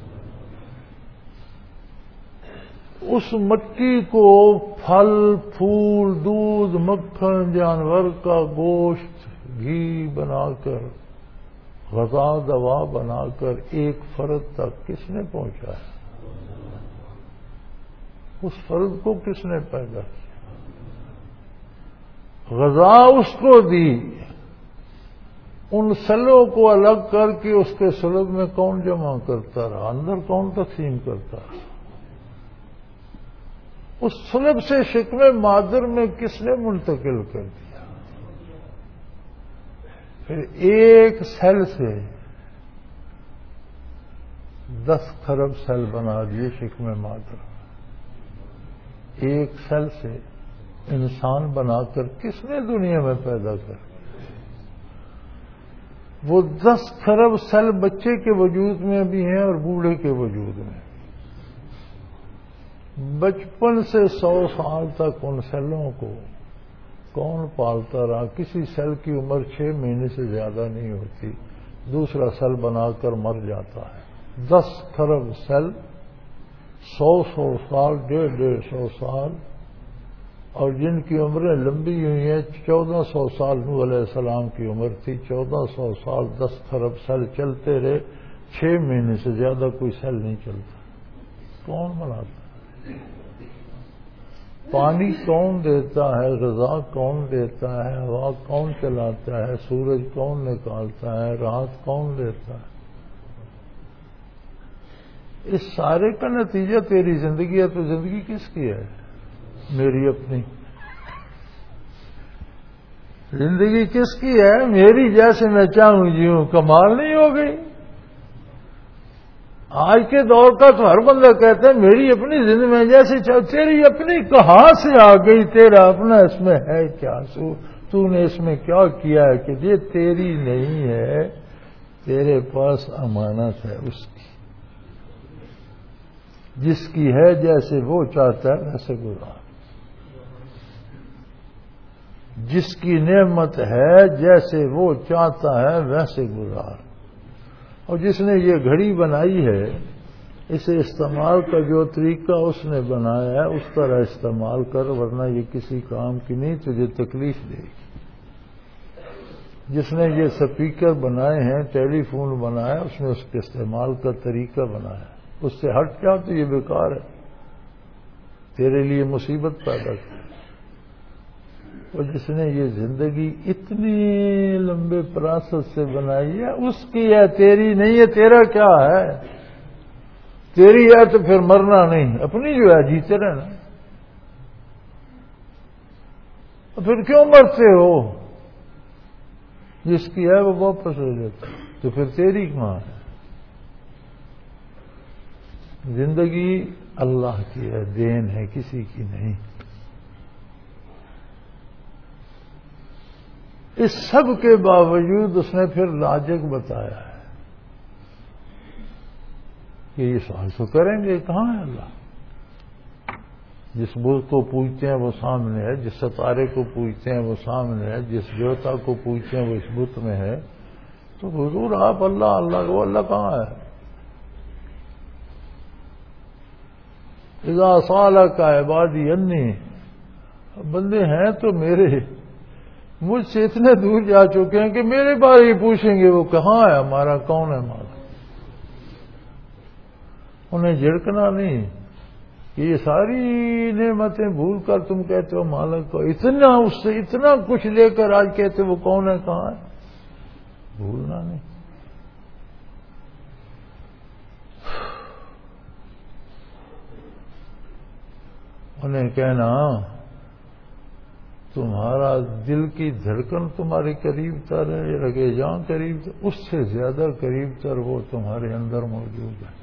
A: اس مٹی کو پھل، پھول، دودھ، مکھن، جانور کا گوشت، گھی بنا کر، غذا دوا بنا کر ایک فرد تک کس نے پہنچایا؟ اس فرد کو کس نے پیدا کیا؟ غذا اس کو دی، ان سلوں کو الگ کر کے اس کے سلب میں کون جمع کرتا رہا؟ اندر کون تقسیم کرتا رہا؟ اس سلب سے شکم مادر میں کس نے منتقل کر دیا؟ پھر ایک سیل سے 10 خرب سیل بنا دیے شکم مادر۔ ایک سیل سے انسان بنا کر کس نے دنیا میں پیدا کر؟ وہ 10 خرب سیل بچے کے وجود میں بھی ہیں اور بوڑھے کے وجود میں۔ بچپن سے 100 سال تک ان سیلوں کو کون پالتا رہا؟ کسی سیل کی عمر 6 مہینے سے زیادہ نہیں ہوتی، دوسرا سیل بنا کر مر جاتا ہے۔ 10 خرب سیل، 100 سال، 150 سال، اور جن کی عمریں لمبی ہوئی ہیں، 1400 سال نوح علیہ السلام کی عمر تھی، 1400 سال 10 خرب سیل چلتے رہے، 6 مہینے سے زیادہ کوئی سیل نہیں چلتا۔ کون بناتا ہے؟ پانی کون دیتا ہے؟ غذا کون دیتا ہے؟ ہوا کون چلاتا ہے؟ سورج کون نکالتا ہے؟ رات کون دیتا ہے؟ اس سارے کا نتیجہ تیری زندگی ہے، تو زندگی کس کی ہے؟ میری اپنی۔ زندگی کس کی ہے؟ میری، جیسے میں چاہوں جیوں۔ کمال نہیں ہو گئی؟ آج کے دور کا تو ہر بندہ کہتا ہے میری اپنی زندگی میں جیسے چاہوں۔ تیری اپنی کہاں سے آ گئی؟ تیرا اپنا اس میں ہے کیا؟ تو نے اس میں کیا کیا ہے کہ یہ تیری نہیں ہے؟ تیرے پاس امانت ہے اس کی، جس کی ہے جیسے وہ چاہتا ہے ویسے گزار، جس کی نعمت ہے جیسے وہ چاہتا ہے ویسے گزار۔ اور جس نے یہ گھڑی بنائی ہے اسے استعمال کا جو طریقہ اس نے بنایا ہے اس طرح استعمال کر، ورنہ یہ کسی کام کی نہیں، تجھے تکلیف دے گی۔ جس نے یہ سپیکر بنائے ہیں، ٹیلی فون بنایا، اس نے اس کے استعمال کا طریقہ بنایا، اس سے ہٹ جا تو یہ بیکار ہے، تیرے لیے مصیبت پیدا کی۔ اور جس نے یہ زندگی اتنی لمبے پروسیس سے بنائی ہے، اس کی ہے، تیری نہیں ہے۔ تیرا کیا ہے؟ تیری ہے تو پھر مرنا نہیں، اپنی جو ہے جیتے رہنا۔ پھر کیوں مرتے ہو؟ جس کی ہے وہ واپس لے لیتا، تو پھر تیری کہاں ہے؟ زندگی اللہ کی ہے، دین ہے، کسی کی نہیں۔ اس سب کے باوجود اس نے پھر لاجک بتایا ہے کہ یہ سوال تو کریں گے، کہاں ہے اللہ؟ جس بت کو پوجتے ہیں وہ سامنے ہے، جس ستارے کو پوجتے ہیں وہ سامنے ہے، جس دیوتا کو پوجتے ہیں وہ اس بت میں ہے، تو حضور آپ اللہ اللہ کو، اللہ کہاں ہے؟ اذا سالک عبادی انی، بندے ہیں تو میرے مجھ سے اتنے دور جا چکے ہیں کہ میرے بارے ہی پوچھیں گے وہ کہاں ہے ہمارا، کون ہے ہمارا۔ انہیں جھڑکنا نہیں کہ یہ ساری نعمتیں بھول کر تم کہتے ہو مالک کو، اتنا اس سے اتنا کچھ لے کر آج کہتے وہ کون ہے، کہاں ہے، بھولنا نہیں۔ انہیں کہنا تمہارا دل کی دھڑکن تمہارے قریب تر ہے، رگے جاں قریب تر، اس سے زیادہ قریب تر وہ تمہارے اندر موجود ہے۔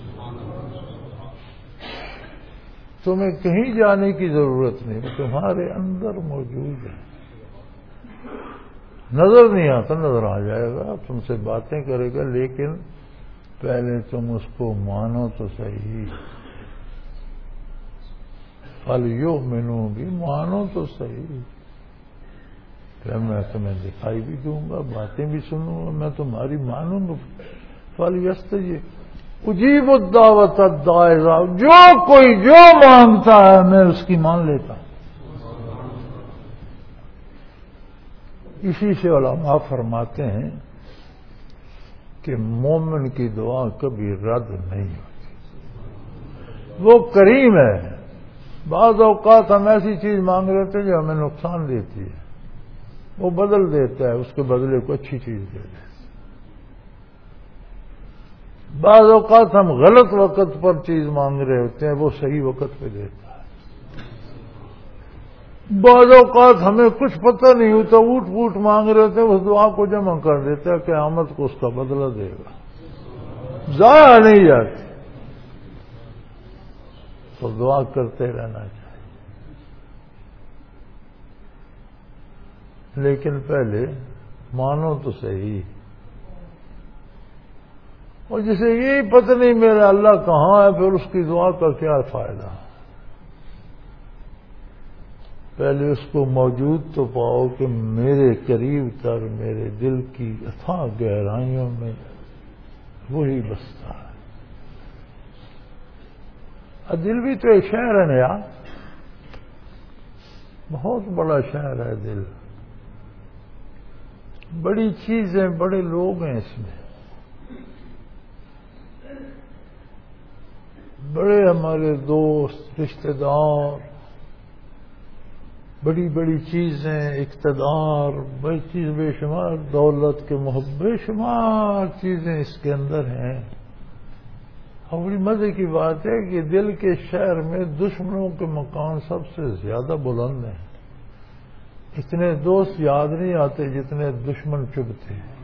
A: تمہیں کہیں جانے کی ضرورت نہیں، وہ تمہارے اندر موجود ہے۔ نظر نہیں آتا، نظر آ جائے گا، تم سے باتیں کرے گا، لیکن پہلے تم اس کو مانو تو صحیح۔ فَلْيُؤْمِنُوا بھی مانو تو صحیح، پھر میں تمہیں دکھائی بھی دوں گا، باتیں بھی سنوں گا، میں تمہاری مانوں گا۔ فَلْيَسْتَجِبُوا، اجیب الدعوۃ الداعی اذا، جو کوئی جو مانگتا ہے میں اس کی مان لیتا ہوں۔ اسی سے علماء فرماتے ہیں کہ مومن کی دعا کبھی رد نہیں ہوتی، وہ کریم ہے۔ بعض اوقات ہم ایسی چیز مانگ لیتے ہیں جو ہمیں نقصان دیتی ہے، وہ بدل دیتا ہے، اس کے بدلے کو اچھی چیز دے دیتا ہے۔ بعض اوقات ہم غلط وقت پر چیز مانگ رہے ہوتے ہیں، وہ صحیح وقت پہ دیتا ہے۔ بعض اوقات ہمیں کچھ پتہ نہیں ہوتا، اوٹ پوٹ مانگ رہے ہوتے ہیں، اس دعا کو جمع کر دیتا ہے، قیامت کو اس کا بدلہ دے گا، ضائع نہیں جاتی۔ تو دعا کرتے رہنا چاہیے، لیکن پہلے مانو تو صحیح۔ اور جسے یہی پتہ نہیں میرا اللہ کہاں ہے، پھر اس کی دعا کا کیا فائدہ؟ پہلے اس کو موجود تو پاؤ کہ میرے قریب تر، میرے دل کی اتھاہ گہرائیوں میں وہی بستا ہے۔ دل بھی تو ایک شہر ہے نیا، بہت بڑا شہر ہے دل، بڑی چیزیں، بڑے لوگ ہیں اس میں، بڑے ہمارے دوست، رشتہ دار، بڑی بڑی چیزیں، اقتدار، بڑی چیز، بے شمار دولت کے محبت، بے شمار چیزیں اس کے اندر ہیں۔ اور بڑی مزے کی بات ہے کہ دل کے شہر میں دشمنوں کے مکان سب سے زیادہ بلند ہیں، اتنے دوست یاد نہیں آتے جتنے دشمن چبھتے ہیں۔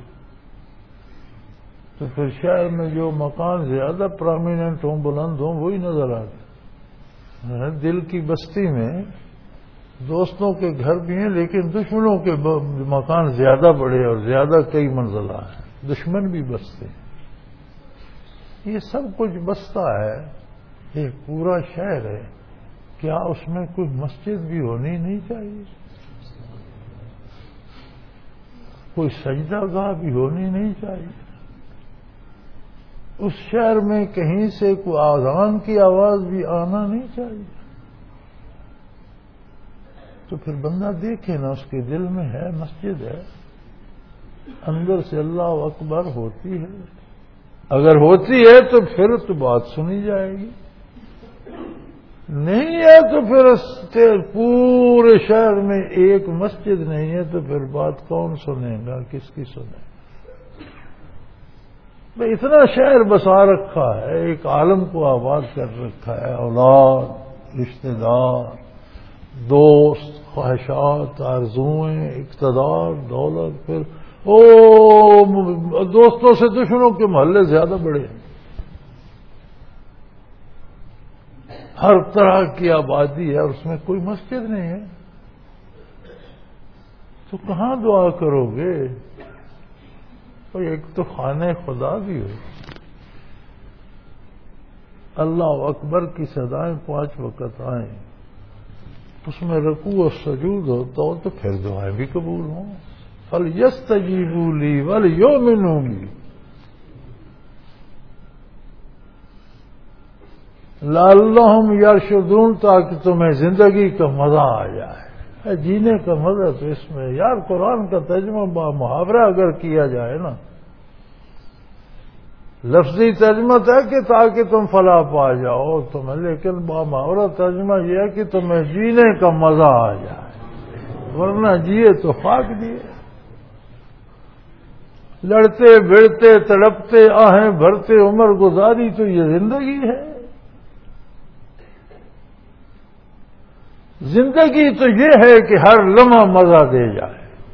A: تو پھر شہر میں جو مکان زیادہ پرامیننٹ ہوں، بلند ہوں، وہی نظر آتے۔ دل کی بستی میں دوستوں کے گھر بھی ہیں، لیکن دشمنوں کے مکان زیادہ بڑے اور زیادہ کئی منزلہ ہیں، دشمن بھی بستے ہیں۔ یہ سب کچھ بستا ہے، ایک پورا شہر ہے، کیا اس میں کوئی مسجد بھی ہونی نہیں چاہیے؟ کوئی سجدہ گاہ بھی ہونی نہیں چاہیے؟ اس شہر میں کہیں سے کوئی آذان کی آواز بھی آنا نہیں چاہیے. تو پھر بندہ دیکھے نا اس کے دل میں ہے مسجد ہے, اندر سے اللہ اکبر ہوتی ہے. اگر ہوتی ہے تو پھر تو بات سنی جائے گی, نہیں ہے تو پھر پورے شہر میں ایک مسجد نہیں ہے تو پھر بات کون سنے گا, کس کی سنے. بھئی اتنا شہر بسا رکھا ہے, ایک عالم کو آباد کر رکھا ہے, اولاد, رشتہ دار, دوست, خواہشات, آرزوئیں, اقتدار, دولت, پھر دوستوں سے دشمنوں کے محلے زیادہ بڑے ہیں. ہر طرح کی آبادی ہے اور اس میں کوئی مسجد نہیں ہے, تو کہاں دعا کرو گے؟ اور ایک تو خانہ خدا بھی ہو, اللہ اکبر کی صدائیں 5 وقت آئیں, اس میں رکوع و سجود ہوتا ہو تو پھر دعائیں بھی قبول ہوں. فَلْيَسْتَجِيبُوا لِي وَلْيُؤْمِنُوا بِي لَعَلَّهُمْ يَرْشُدُونَ, تاکہ تمہیں زندگی کا مزہ آ جائے. جینے کا مزہ تو اس میں یار, قرآن کا ترجمہ محاورہ اگر کیا جائے نا, لفظی ترجمہ ہے کہ تاکہ تم فلاح پا جاؤ تمہیں, لیکن محاورہ ترجمہ یہ ہے کہ تمہیں جینے کا مزہ آ جائے, ورنہ جیے تو خاک دیے. لڑتے بڑھتے تڑپتے آہیں بھرتے عمر گزاری تو یہ زندگی ہے. زندگی تو یہ ہے کہ ہر لمحہ مزہ دے جائے.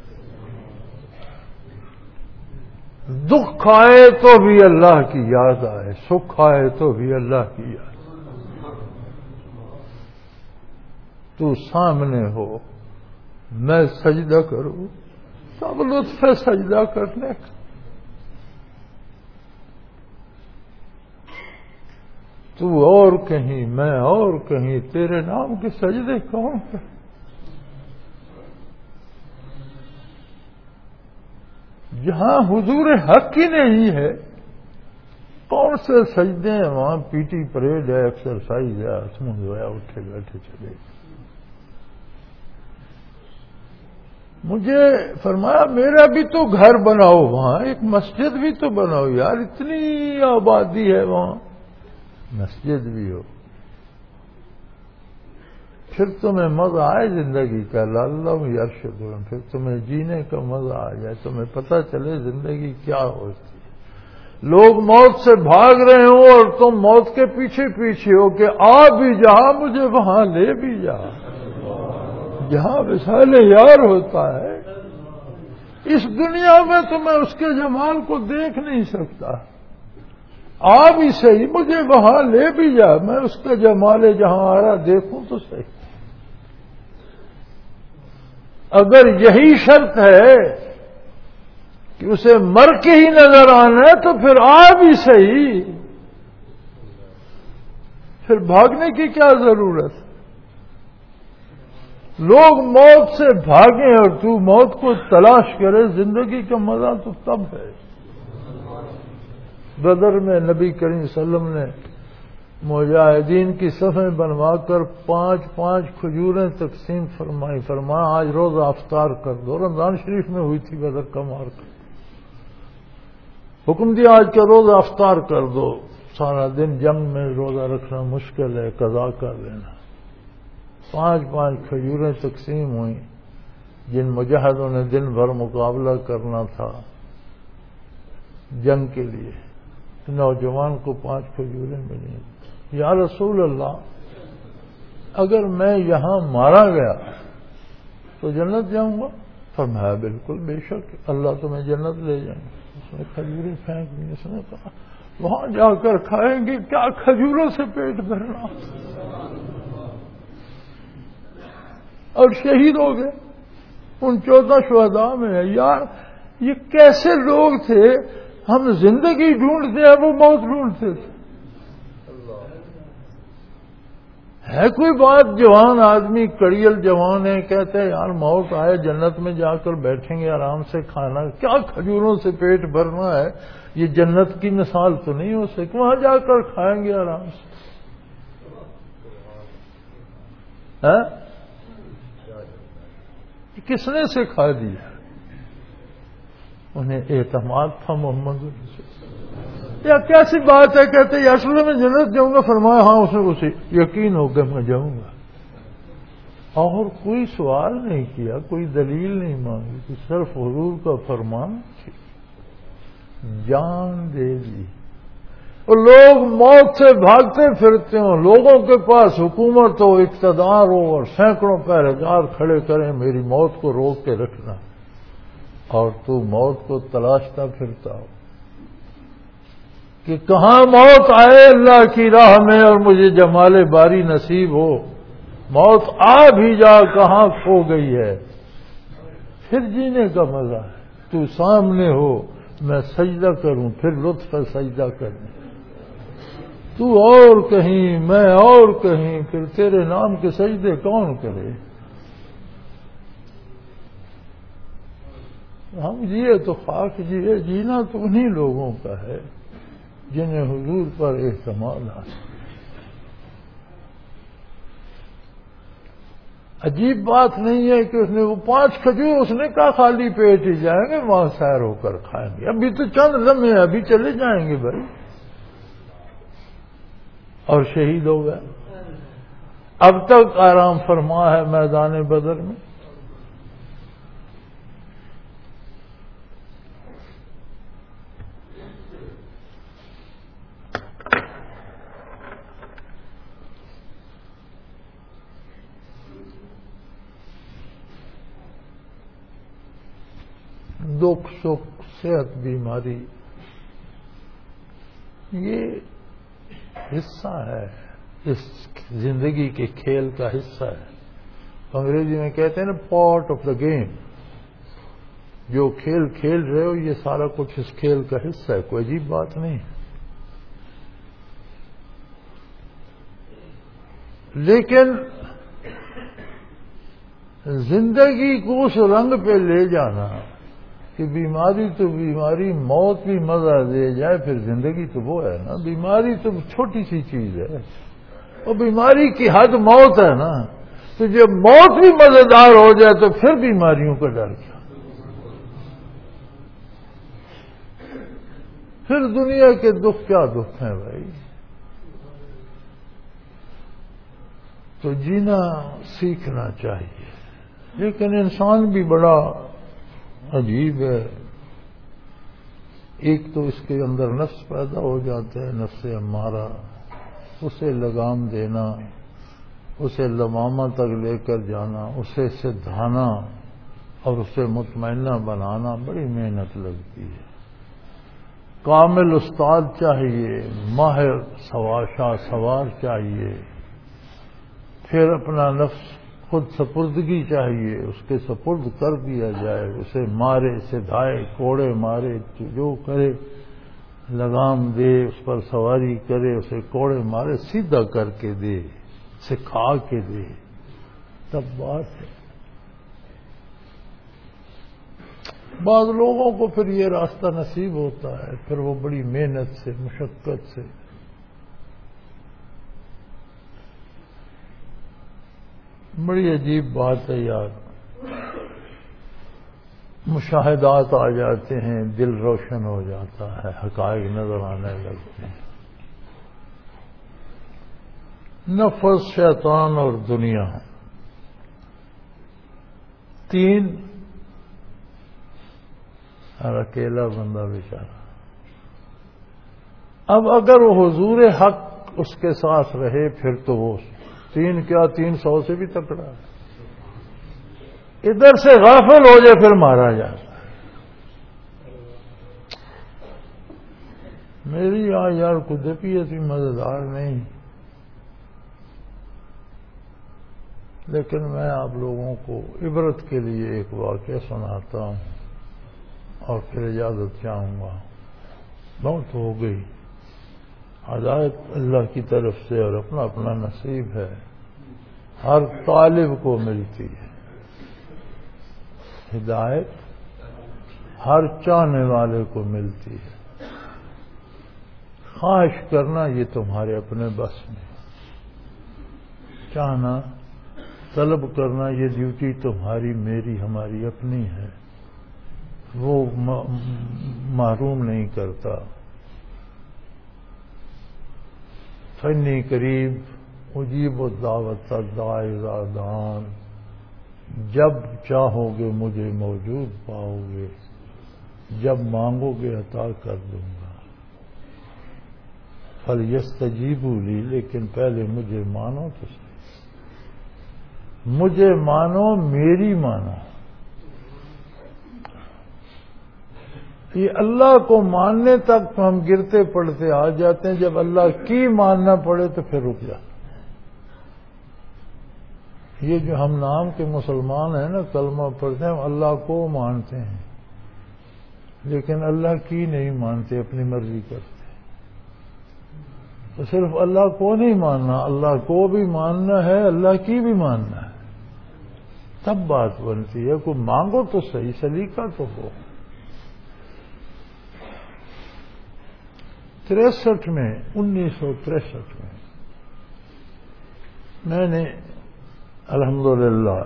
A: دکھ آئے تو بھی اللہ کی یاد آئے, سکھ آئے تو بھی اللہ کی یاد. تو سامنے ہو, میں سجدہ کروں, سب لطف سجدہ کرنے کا. تو اور کہیں, میں اور کہیں, تیرے نام کے سجدے کون کرے؟ جہاں حضور حق ہی نہیں ہے, کون سے سجدے ہیں وہاں؟ پی ٹی پریڈ ہے, ایکسرسائز ہے, اسمن جو ہے اٹھے بیٹھے چلے. مجھے فرمایا میرا بھی تو گھر بناؤ, وہاں ایک مسجد بھی تو بناؤ یار, اتنی آبادی ہے وہاں, مسجد بھی ہو. پھر تمہیں مزہ آئے زندگی کا, لعلہم یرشدون, پھر تمہیں جینے کا مزہ آ جائے, تمہیں پتہ چلے زندگی کیا ہوتی ہے. لوگ موت سے بھاگ رہے ہوں اور تم موت کے پیچھے پیچھے ہو کہ آ بھی جہاں مجھے وہاں لے بھی جا. جہاں وصال یار ہوتا ہے, اس دنیا میں تو میں اس کے جمال کو دیکھ نہیں سکتا, آ بھی صحیح مجھے وہاں لے بھی جا, میں اس کا جمال جہاں آ رہا دیکھوں تو صحیح. اگر یہی شرط ہے کہ اسے مر کے ہی نظر آنا ہے تو پھر آ بھی صحیح, پھر بھاگنے کی کیا ضرورت؟ لوگ موت سے بھاگیں اور تو موت کو تلاش کرے, زندگی کا مزہ تو تب ہے. بدر میں نبی کریم صلی اللہ علیہ وسلم نے مجاہدین کی صفیں بنوا کر 5 کھجوریں تقسیم فرمائی. فرمایا آج روزہ افطار کر دو. رمضان شریف میں ہوئی تھی بدر کا مارکا. حکم دیا آج کا روزہ افطار کر دو, سارا دن جنگ میں روزہ رکھنا مشکل ہے, قضا کر لینا. 5 کھجوریں تقسیم ہوئیں. جن مجاہدوں نے دن بھر مقابلہ کرنا تھا جنگ کے لیے, نوجوان کو 5 کھجوریں ملی. یا رسول اللہ, اگر میں یہاں مارا گیا تو جنت جاؤں گا؟ فرمایا بالکل, بے شک اللہ تمہیں جنت لے جائیں گے. اس نے کھجوریں پھینک دی. اس نے کہا وہاں جا کر کھائیں گے, کیا کھجوروں سے پیٹ بھرنا. اور شہید ہو گئے. ان 14 شہداء میں ہے. یار یہ کیسے لوگ تھے, ہم زندگی ڈھونڈتے ہیں, وہ موت ڈھونڈتے تھے. ہے کوئی بات؟ جوان آدمی کڑیل جوان ہے، کہتے ہیں یار موت آئے جنت میں جا کر بیٹھیں گے آرام سے، کھانا کیا کھجوروں سے پیٹ بھرنا ہے، یہ جنت کی مثال تو نہیں ہو سکتی، وہاں جا کر کھائیں گے آرام سے. کس نے سکھا دیا؟ انہیں اعتماد تھا محمد رسول. یا کیسی بات ہے؟ کہتے ہیں اصل میں جنت جاؤں گا، فرمایا ہاں اسے یقین ہو گیا میں جاؤں گا. اور کوئی سوال نہیں کیا، کوئی دلیل نہیں مانگی، صرف حضور کا فرمان جان دے دی. اور لوگ موت سے بھاگتے پھرتے ہوں، لوگوں کے پاس حکومت ہو، اقتدار ہو، اور سینکڑوں پہرےدار کھڑے کریں میری موت کو روک کے رکھنا، اور تو موت کو تلاشتا پھرتا ہو کہ کہاں موت آئے اللہ کی راہ میں اور مجھے جمال باری نصیب ہو. موت آ بھی جا کہاں کھو گئی ہے. پھر جینے کا مزہ ہے. تو سامنے ہو میں سجدہ کروں، پھر لطف سجدہ کروں. تو اور کہیں میں اور کہیں، پھر تیرے نام کے سجدے کون کرے. ہم جیے تو خاک جیے، جینا تو انہی لوگوں کا ہے جنہیں حضور پر اعتماد حاصل. عجیب بات نہیں ہے کہ اس نے وہ 5 کھجور اس نے کہا خالی پیٹ ہی جائیں گے، وہاں سیر ہو کر کھائیں گے، ابھی تو چند لمحے ہیں، ابھی چلے جائیں گے بھائی. اور شہید ہو گئے. اب تک آرام فرما ہے میدان بدر میں. دکھ سکھ صحت بیماری یہ حصہ ہے، اس زندگی کے کھیل کا حصہ ہے. انگریزی میں کہتے ہیں نا پارٹ آف دا گیم. جو کھیل کھیل رہے ہو یہ سارا کچھ اس کھیل کا حصہ ہے، کوئی عجیب بات نہیں. لیکن زندگی کو اس رنگ پہ لے جانا کہ بیماری تو بیماری، موت بھی مزہ دے جائے، پھر زندگی تو وہ ہے نا. بیماری تو چھوٹی سی چیز ہے، اور بیماری کی حد موت ہے نا. تو جب موت بھی مزیدار ہو جائے تو پھر بیماریوں کا ڈر کیا. پھر دنیا کے دکھ کیا دکھ ہیں بھائی. تو جینا سیکھنا چاہیے. لیکن انسان بھی بڑا عجیب ہے. ایک تو اس کے اندر نفس پیدا ہو جاتا ہے، نفس امارہ، اسے لگام دینا، اسے لمامہ تک لے کر جانا، اسے سدھانا اور اسے مطمئنہ بنانا بڑی محنت لگتی ہے. کامل استاد چاہیے، ماہر سوار چاہیے. پھر اپنا نفس خود سپردگی چاہیے، اس کے سپرد کر دیا جائے، اسے مارے سدھائے، کوڑے مارے، جو کرے لگام دے، اس پر سواری کرے، اسے کوڑے مارے سیدھا کر کے دے، سکھا کے دے، تب بات ہے. بعض لوگوں کو پھر یہ راستہ نصیب ہوتا ہے، پھر وہ بڑی محنت سے، مشقت سے. بڑی عجیب بات ہے یار. مشاہدات آ جاتے ہیں، دل روشن ہو جاتا ہے، حقائق نظر آنے لگتے ہیں. نفس، شیطان اور دنیا، 3 اور اکیلا بندہ بیچارہ. اب اگر وہ حضور حق اس کے ساتھ رہے پھر تو وہ 3 کیا 300 سے بھی تکڑا ہے. ادھر سے غافل ہو جائے پھر مارا جاتا ہے. میری یار قدرتی اتنی مزیدار نہیں، لیکن میں آپ لوگوں کو عبرت کے لیے ایک واقعہ سناتا ہوں اور پھر اجازت چاہوں گا. بہت ہو گئی. ہدایت اللہ کی طرف سے اور اپنا اپنا نصیب ہے. ہر طالب کو ملتی ہے، ہدایت ہر چاہنے والے کو ملتی ہے۔ خواہش کرنا یہ تمہارے اپنے بس میں، چاہنا طلب کرنا یہ ڈیوٹی تمہاری میری ہماری اپنی ہے، وہ محروم نہیں کرتا۔ فنی قریب اجیب الدعوت الداعی اذا دعان، جب چاہو گے مجھے موجود پاؤ گے، جب مانگو گے عطا کر دوں گا۔ فَلْيَسْتَجِيبُوا لِي، لیکن پہلے مجھے مانو تو صحیح، مجھے مانو، میری مانو۔ یہ اللہ کو ماننے تک تو ہم گرتے پڑتے آ جاتے ہیں، جب اللہ کی ماننا پڑے تو پھر رک جاتے۔ یہ جو ہم نام کے مسلمان ہیں نا، کلمہ پڑھتے ہیں، ہم اللہ کو مانتے ہیں لیکن اللہ کی نہیں مانتے، اپنی مرضی کرتے۔ تو صرف اللہ کو نہیں ماننا، اللہ کو بھی ماننا ہے، اللہ کی بھی ماننا ہے، تب بات بنتی ہے۔ کوئی مانگو تو صحیح، سلیقہ تو ہو۔ 1963 میں میں نے الحمدللہ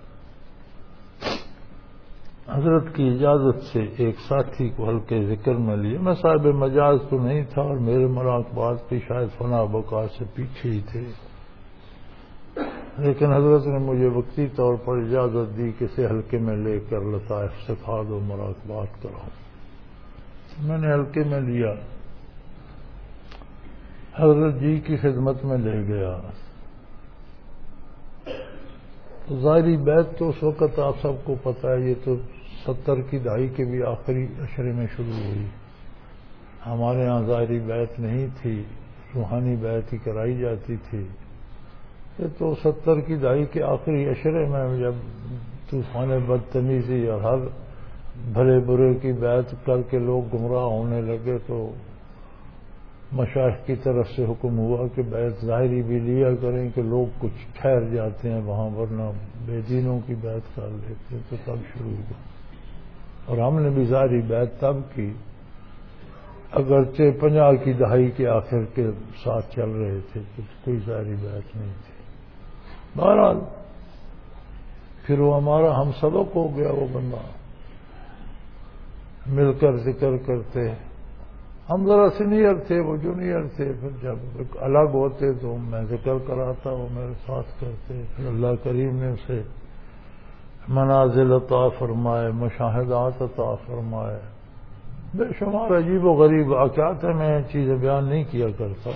A: حضرت کی اجازت سے ایک ساتھی کو ہلکے ذکر میں لیا۔ میں صاحب مجاز تو نہیں تھا اور میرے مراقبات بھی شاید فنا بقا سے پیچھے ہی تھے، لیکن حضرت نے مجھے وقتی طور پر اجازت دی کہ اسے ہلکے میں لے کر لطائف سکھا دو، مراقبات کراؤ۔ میں نے ہلکے میں لیا، حضرت جی کی خدمت میں لے گیا۔ ظاہری بیعت تو اس وقت آپ سب کو پتہ ہے، یہ تو 70 کی دہائی کے بھی آخری عشرے میں شروع ہوئی۔ ہمارے ہاں ظاہری بیعت نہیں تھی، روحانی بیعت ہی کرائی جاتی تھی۔ یہ تو 70 کی دہائی کے آخری عشرے میں جب طوفان بدتمیزی اور ہر بھلے برے کی بیعت کر کے لوگ گمراہ ہونے لگے تو مشائخ کی طرف سے حکم ہوا کہ بیعت ظاہری بھی لیا کریں کہ لوگ کچھ ٹھہر جاتے ہیں وہاں، ورنہ بے دینوں کی بیعت کر لیتے، تو تب شروع ہوا۔ اور ہم نے بھی ظاہری بیعت تب کی، اگرچہ 50 کی دہائی کے آخر کے ساتھ چل رہے تھے، تو کوئی ظاہری بیعت نہیں تھی۔ بہرحال پھر وہ ہمارا ہم سبق ہو گیا، وہ بندہ مل کر ذکر کرتے، ہم ذرا سینئر تھے، وہ جونیئر تھے، پھر جب الگ ہوتے تو میں ذکر کراتا، وہ میرے ساتھ کرتے، پھر اللہ کریم نے اسے منازل عطا فرمائے، مشاہدات عطا فرمائے، بے شمار عجیب و غریب واقعات ہیں، میں چیزیں بیان نہیں کیا کرتا۔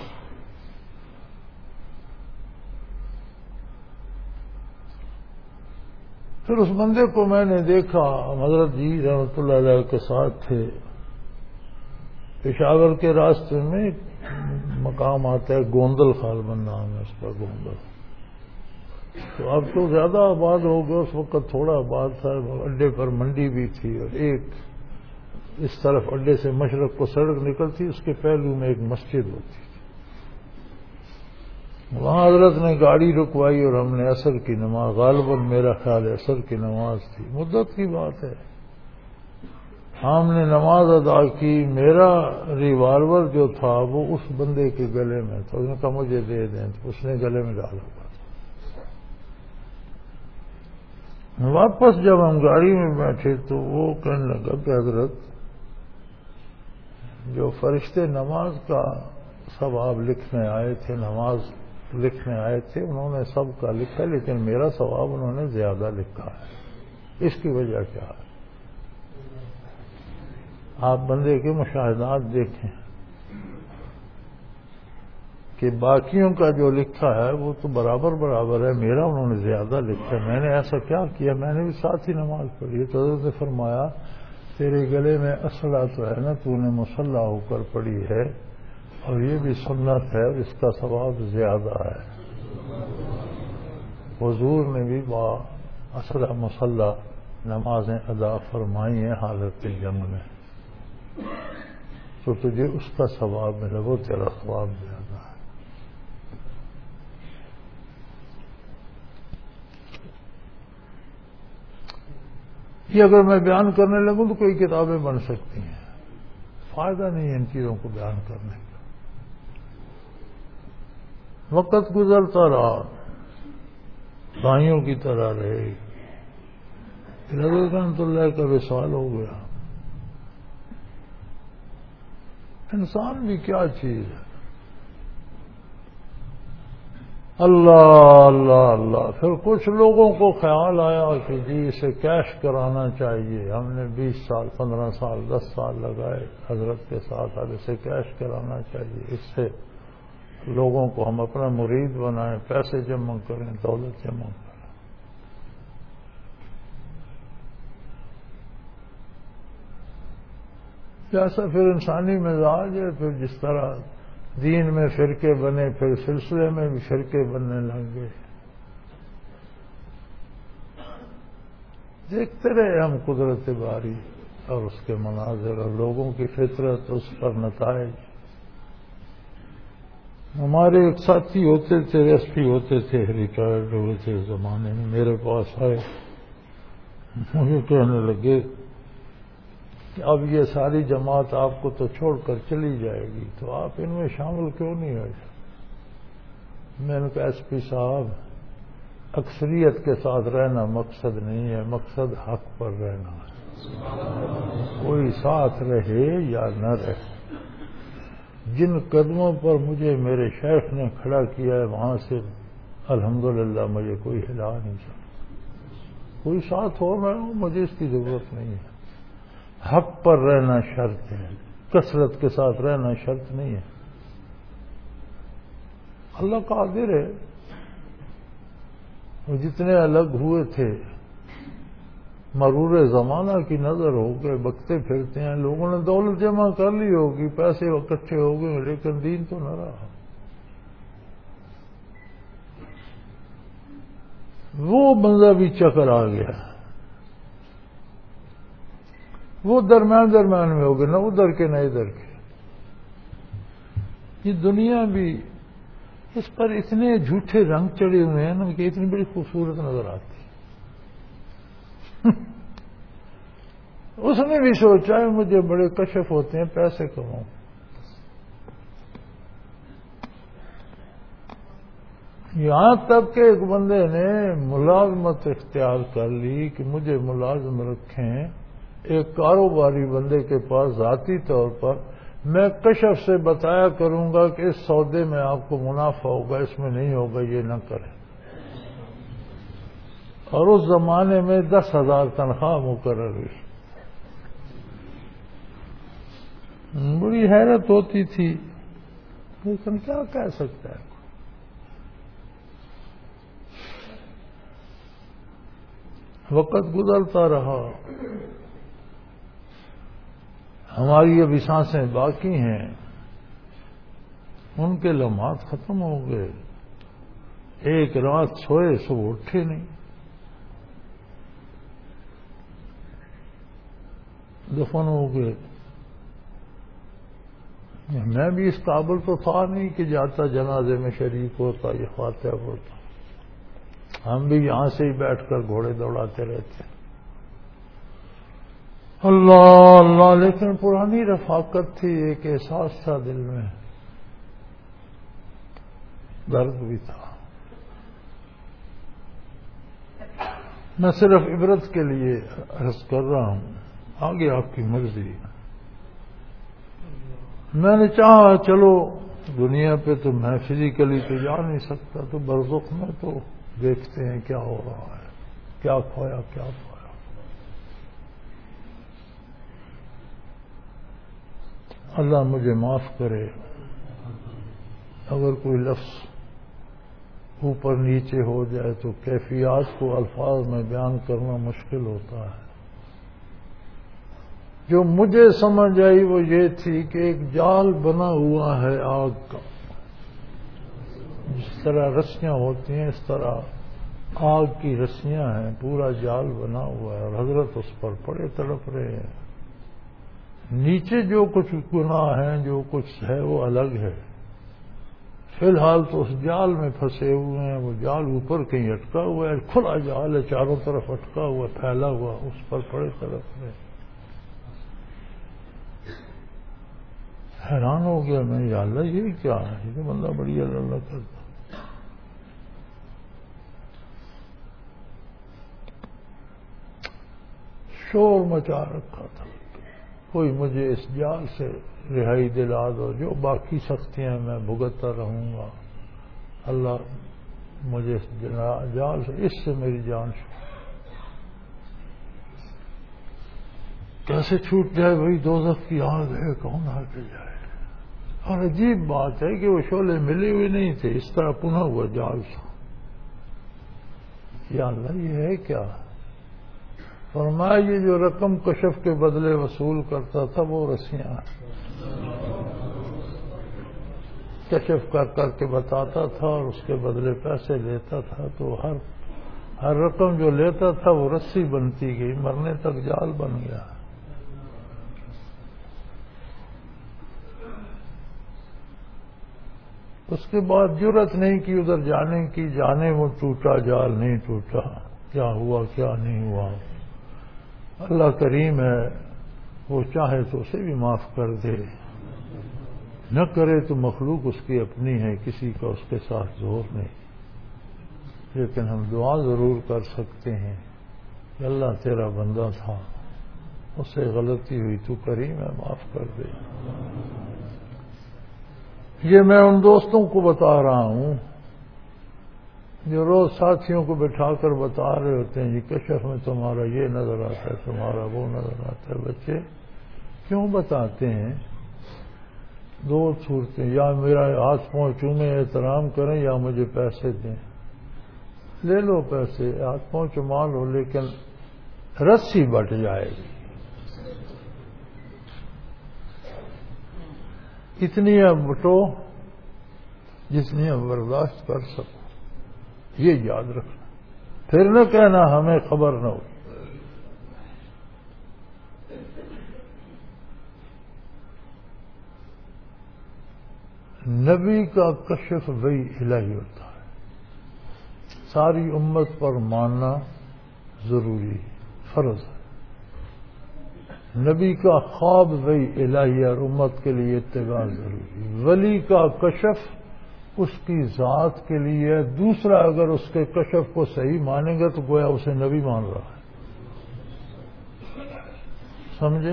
A: پھر اس بندے کو میں نے دیکھا، حضرت جی رحمۃ اللہ علیہ کے ساتھ تھے، پشاور کے راستے میں مقام آتا ہے گوندل، خالبن نام ہے اس کا، گوندل۔ تو اب تو زیادہ آباد ہو گیا، اس وقت تھوڑا آباد تھا، اڈے پر منڈی بھی تھی، اور ایک اس طرف اڈے سے مشرق کو سڑک نکلتی، اس کے پہلو میں ایک مسجد ہوتی تھی۔ وہاں حضرت نے گاڑی رکوائی اور ہم نے عصر کی نماز، غالباً میرا خیال عصر کی نماز تھی، مدت کی بات ہے، ہم نے نماز ادا کی۔ میرا ریوالور جو تھا وہ اس بندے کے گلے میں تھا، اس نے کہا مجھے دے دیں، تو اس نے گلے میں ڈالا ہوا تھا۔ واپس جب ہم گاڑی میں بیٹھے تو وہ کہنے لگا کہ حضرت جو فرشتے نماز کا ثواب لکھنے آئے تھے، نماز لکھنے آئے تھے، انہوں نے سب کا لکھا، لیکن میرا ثواب انہوں نے زیادہ لکھا ہے، اس کی وجہ کیا ہے؟ آپ بندے کے مشاہدات دیکھیں کہ باقیوں کا جو لکھا ہے وہ تو برابر ہے، میرا انہوں نے زیادہ لکھا ہے، میں نے ایسا کیا کیا؟ میں نے بھی ساتھ ہی نماز پڑھی۔ تو حضرت نے فرمایا تیرے گلے میں اسلحہ تو ہے نا، تو نے مسلح ہو کر پڑھی ہے، اور یہ بھی سنت ہے، اس کا ثواب زیادہ ہے۔ حضور نے بھی با اسلحہ مسلح نمازیں ادا فرمائی ہیں حالت جنگ میں، تو تجھے اس کا ثواب ملے، وہ تیرا ثواب زیادہ ہے۔ یہ اگر میں بیان کرنے لگوں تو کوئی کتابیں بن سکتی ہیں، فائدہ نہیں ہے ان چیزوں کو بیان کرنے کا۔ وقت گزرتا رہا، دائیوں کی طرح رہے، حضرت رحمۃ اللہ کا وصال ہو گیا۔ انسان بھی کیا چیز ہے، اللہ اللہ اللہ۔ پھر کچھ لوگوں کو خیال آیا کہ جی اسے کیش کرانا چاہیے، ہم نے 20 سال 15 سال 10 سال لگائے حضرت کے ساتھ، اب اسے کیش کرانا چاہیے، اس سے لوگوں کو ہم اپنا مرید بنائیں، پیسے جمع کریں، دولت جمع کریں۔ جیسا پھر انسانی مزاج ہے، پھر جس طرح دین میں فرقے بنے، پھر سلسلے میں بھی فرقے بننے لگ گئے۔ دیکھتے رہے ہم قدرت باری اور اس کے مناظر اور لوگوں کی فطرت، اس پر نتائج۔ ہمارے ایک ساتھی ہوتے تھے، ایس پی ہوتے تھے، ریٹائرڈ ہوئے تھے اس زمانے میں، میرے پاس آئے، مجھے کہنے لگے کہ اب یہ ساری جماعت آپ کو تو چھوڑ کر چلی جائے گی، تو آپ ان میں شامل کیوں نہیں ہوئے؟ میں نے کہا ایس پی صاحب، اکثریت کے ساتھ رہنا مقصد نہیں ہے، مقصد حق پر رہنا ہے۔ کوئی ساتھ رہے یا نہ رہے، جن قدموں پر مجھے میرے شیخ نے کھڑا کیا ہے وہاں سے الحمدللہ مجھے کوئی ہلا نہیں سکتا۔ کوئی ساتھ ہو میں ہوں، مجھے اس کی ضرورت نہیں ہے۔ حق پر رہنا شرط ہے، کثرت کے ساتھ رہنا شرط نہیں ہے۔ اللہ قادر ہے، وہ جتنے الگ ہوئے تھے مرور زمانہ کی نظر ہو گئے، بکتے پھرتے ہیں، لوگوں نے دولت جمع کر لی ہوگی، پیسے اکٹھے ہو گئے، لیکن دین تو نہ رہا۔ وہ بندہ بھی چکر آ گیا، وہ درمیان میں ہو گئے، نہ ادھر کے نہ ادھر کے۔ یہ دنیا بھی اس پر اتنے جھوٹے رنگ چڑھے ہوئے ہیں نا کہ اتنی بڑی خوبصورت نظر آتی۔ اس نے بھی سوچا ہے مجھے بڑے کشف ہوتے ہیں، پیسے کماؤں۔ یہاں تک کہ ایک بندے نے ملازمت اختیار کر لی کہ مجھے ملازم رکھیں ایک کاروباری بندے کے پاس ذاتی طور پر، میں کشف سے بتایا کروں گا کہ اس سودے میں آپ کو منافع ہوگا، اس میں نہیں ہوگا، یہ نہ کریں۔ اور اس زمانے میں 10,000 تنخواہ مقرر ہوئی۔ بڑی حیرت ہوتی تھی، لیکن کیا کہہ سکتا ہے۔ وقت گزرتا رہا، ہماری ابھی سانسیں باقی ہیں، ان کے لمحات ختم ہو گئے۔ ایک رات سوئے، صبح اٹھے نہیں، دفن ہو گئے۔ میں بھی اس قابل تو تھا نہیں کہ جاتا جنازے میں شریک ہوتا، یہ فاتحہ پڑھتا۔ ہم بھی یہاں سے ہی بیٹھ کر گھوڑے دوڑاتے رہتے، اللہ اللہ، لیکن پرانی رفاقت تھی، ایک احساس تھا دل میں، درد بھی تھا۔ میں صرف عبرت کے لیے عرض کر رہا ہوں، آگے آپ کی مرضی۔ میں نے چاہا چلو دنیا پہ تو میں فزیکلی تو جا نہیں سکتا، تو برزخ میں تو دیکھتے ہیں کیا ہو رہا ہے، کیا کھویا کیا کھویا۔ اللہ مجھے معاف کرے اگر کوئی لفظ اوپر نیچے ہو جائے تو کیفیات کو الفاظ میں بیان کرنا مشکل ہوتا ہے۔ جو مجھے سمجھ آئی وہ یہ تھی کہ ایک جال بنا ہوا ہے آگ کا، جس طرح رسیاں ہوتی ہیں اس طرح آگ کی رسیاں ہیں، پورا جال بنا ہوا ہے، اور حضرت اس پر پڑے تڑپ رہے ہیں۔ نیچے جو کچھ گناہ ہیں، جو کچھ ہے وہ الگ ہے، فی الحال تو اس جال میں پھنسے ہوئے ہیں، وہ جال اوپر کہیں اٹکا ہوا ہے، کھلا جال ہے، چاروں طرف اٹکا ہوا پھیلا ہوا، اس پر پڑے طرف میں حیران ہو گیا میں، یا اللہ یہ کیا ہے؟ یہ تو بندہ بڑی اللہ کرتا۔ شور مچا رکھا تھا، کوئی مجھے اس جال سے رہائی دلا دو، جو باقی سختیاں میں بھگتتا رہوں گا، اللہ مجھے اس جال سے، اس سے میری جان کیسے چھوٹ جائے بھائی؟ دوزخ کی آگ ہے، کون ہٹ جائے؟ اور عجیب بات ہے کہ وہ شعلے ملے ہوئے نہیں تھے، اس طرح پنا ہوا جال تھا۔ یا اللہ یہ ہے کیا؟ فرمایا یہ جو رقم کشف کے بدلے وصول کرتا تھا وہ رسیاں کشف کر کے بتاتا تھا اور اس کے بدلے پیسے لیتا تھا، تو ہر رقم جو لیتا تھا وہ رسی بنتی گئی، مرنے تک جال بن گیا۔ اس کے بعد جرت نہیں کی ادھر جانے کی، جانے وہ ٹوٹا جال نہیں ٹوٹا، کیا ہوا کیا نہیں ہوا۔ اللہ کریم ہے، وہ چاہے تو اسے بھی معاف کر دے، نہ کرے تو مخلوق اس کی اپنی ہے، کسی کا اس کے ساتھ زور نہیں۔ لیکن ہم دعا ضرور کر سکتے ہیں کہ اللہ تیرا بندہ تھا، اس سے غلطی ہوئی، تو کریم ہے، معاف کر دے۔ یہ میں ان دوستوں کو بتا رہا ہوں جو روز ساتھیوں کو بٹھا کر بتا رہے ہوتے ہیں، یہ کشف میں تمہارا یہ نظر آتا ہے، تمہارا وہ نظر آتا ہے۔ بچے کیوں بتاتے ہیں؟ دو صورتیں، یا میرا ہاتھ پاؤں چومیں احترام کریں، یا مجھے پیسے دیں۔ لے لو پیسے، ہاتھ پاؤں چما لو، لیکن رسی بٹ جائے گی، اتنی اب بٹو جتنی اب برداشت کر سکو، یہ یاد رکھنا، پھر نہ کہنا ہمیں خبر نہ ہو۔ نبی کا کشف وحی الہی ہوتا ہے، ساری امت پر ماننا ضروری فرض ہے۔ نبی کا خواب وحی الہی اور امت کے لیے اتباع ضروری۔ ولی کا کشف اس کی ذات کے لیے، دوسرا اگر اس کے کشف کو صحیح مانیں گے تو گویا اسے نبی مان رہا ہے، سمجھے؟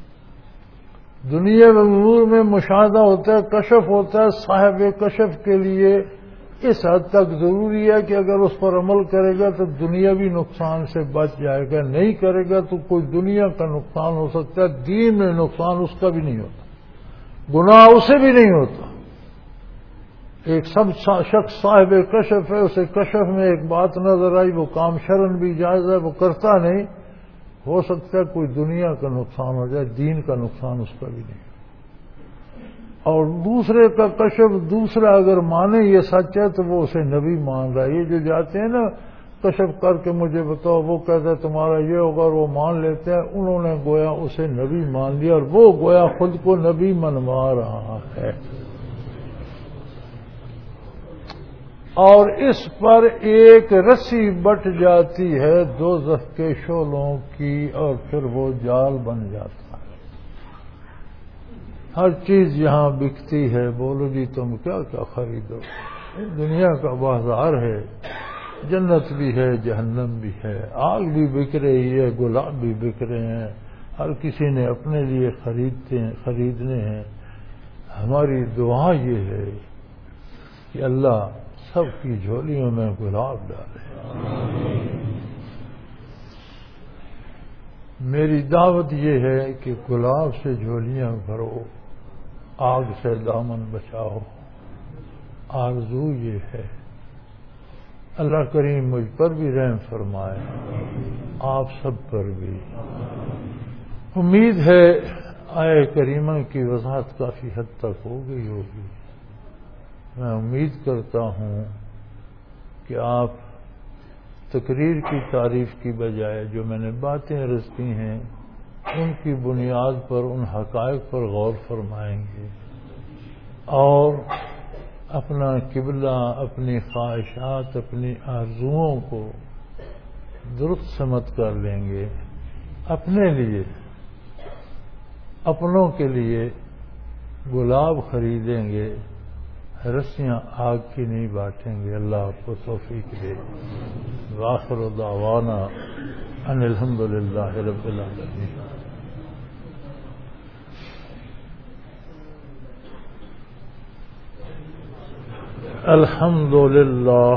A: دنیا میں امور میں مشاہدہ ہوتا ہے، کشف ہوتا ہے، صاحب کشف کے لیے اس حد تک ضروری ہے کہ اگر اس پر عمل کرے گا تو دنیاوی نقصان سے بچ جائے گا، نہیں کرے گا تو کوئی دنیا کا نقصان ہو سکتا ہے، دین میں نقصان اس کا بھی نہیں ہوتا، گناہ اسے بھی نہیں ہوتا۔ ایک سب شخص صاحب کشف ہے، اسے کشف میں ایک بات نظر آئی، وہ کام شرعن بھی جائز ہے، وہ کرتا نہیں، ہو سکتا ہے کوئی دنیا کا نقصان ہو جائے، دین کا نقصان اس کا بھی نہیں۔ اور دوسرے کا کشف دوسرا اگر مانے یہ سچ ہے تو وہ اسے نبی مان رہا ہے۔ یہ جو جاتے ہیں نا کشف کر کے مجھے بتاؤ، وہ کہتا ہے تمہارا یہ ہوگا اور وہ مان لیتے ہیں، انہوں نے گویا اسے نبی مان لیا اور وہ گویا خود کو نبی منوا رہا ہے، اور اس پر ایک رسی بٹ جاتی ہے دوزخ کے شعلوں کی، اور پھر وہ جال بن جاتا ہے۔ ہر چیز یہاں بکتی ہے، بولو جی تم کیا کیا خریدو؟ دنیا کا بازار ہے، جنت بھی ہے، جہنم بھی ہے، آگ بھی بک رہی ہے، گلاب بھی بک رہے ہیں، ہر کسی نے اپنے لیے خریدنے ہیں۔ ہماری دعا یہ ہے کہ اللہ سب کی جھولیوں میں گلاب ڈالے۔ میری دعوت یہ ہے کہ گلاب سے جھولیاں بھرو، آگ سے دامن بچاؤ۔ آرزو یہ ہے، اللہ کریم مجھ پر بھی رحم فرمائے، آپ سب پر بھی۔ امید ہے آئے کریمہ کی وضاحت کافی حد تک ہو گئی ہوگی۔ میں امید کرتا ہوں کہ آپ تقریر کی تعریف کی بجائے جو میں نے باتیں عرض کی ہیں ان کی بنیاد پر ان حقائق پر غور فرمائیں گے، اور اپنا قبلہ، اپنی خواہشات، اپنی آرزوؤں کو درست سمت کر لیں گے، اپنے لیے، اپنوں کے لیے گلاب خریدیں گے، رسیاں آگ کی نہیں بانٹیں گے۔ اللہ آپ کو توفیق دے۔ وآخر دعوانا ان الحمدللہ رب العالمین۔ الحمدللہ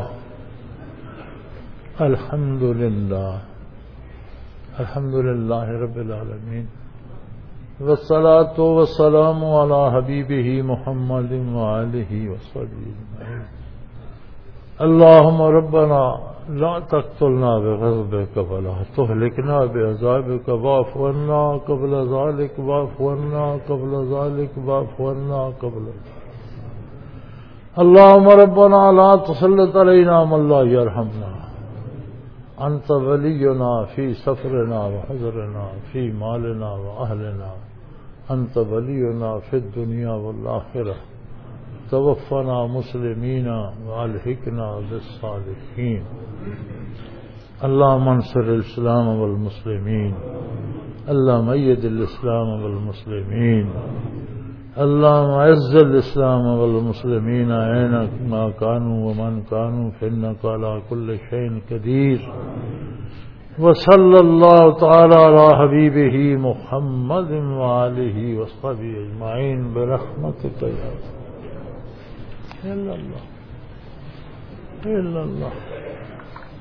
A: الحمدللہ الحمدللہ رب العالمین، والصلاة والسلام على حبیبہ محمد وآلہ وصحبہ اجمعین۔ اللہم ربنا لا تقتلنا بغضبک ولا تہلکنا بعذابک واعف عنا قبل ذلک واعف عنا قبل ذلک واعف عنا قبل ذلک۔ اللہم ربنا لا تسلط علینا من لا یرحمنا، انت ولینا فی سفرنا وحضرنا فی مالنا واہلنا، انت ولینا فی الدنیا والآخرہ، توفنا مسلمین والحقنا بالصالحین۔ اللہم انصر الاسلام والمسلمین، اللہم اید الاسلام والمسلمین، اللہم اعز الاسلام والمسلمین اینما کانوا ومن کانوا فإنک علی کل شیء قدیر۔ وصلی اللہ تعالی علی حبیبہ محمد وآلہ وصحبہ اجمعین برحمتک یا اللہ۔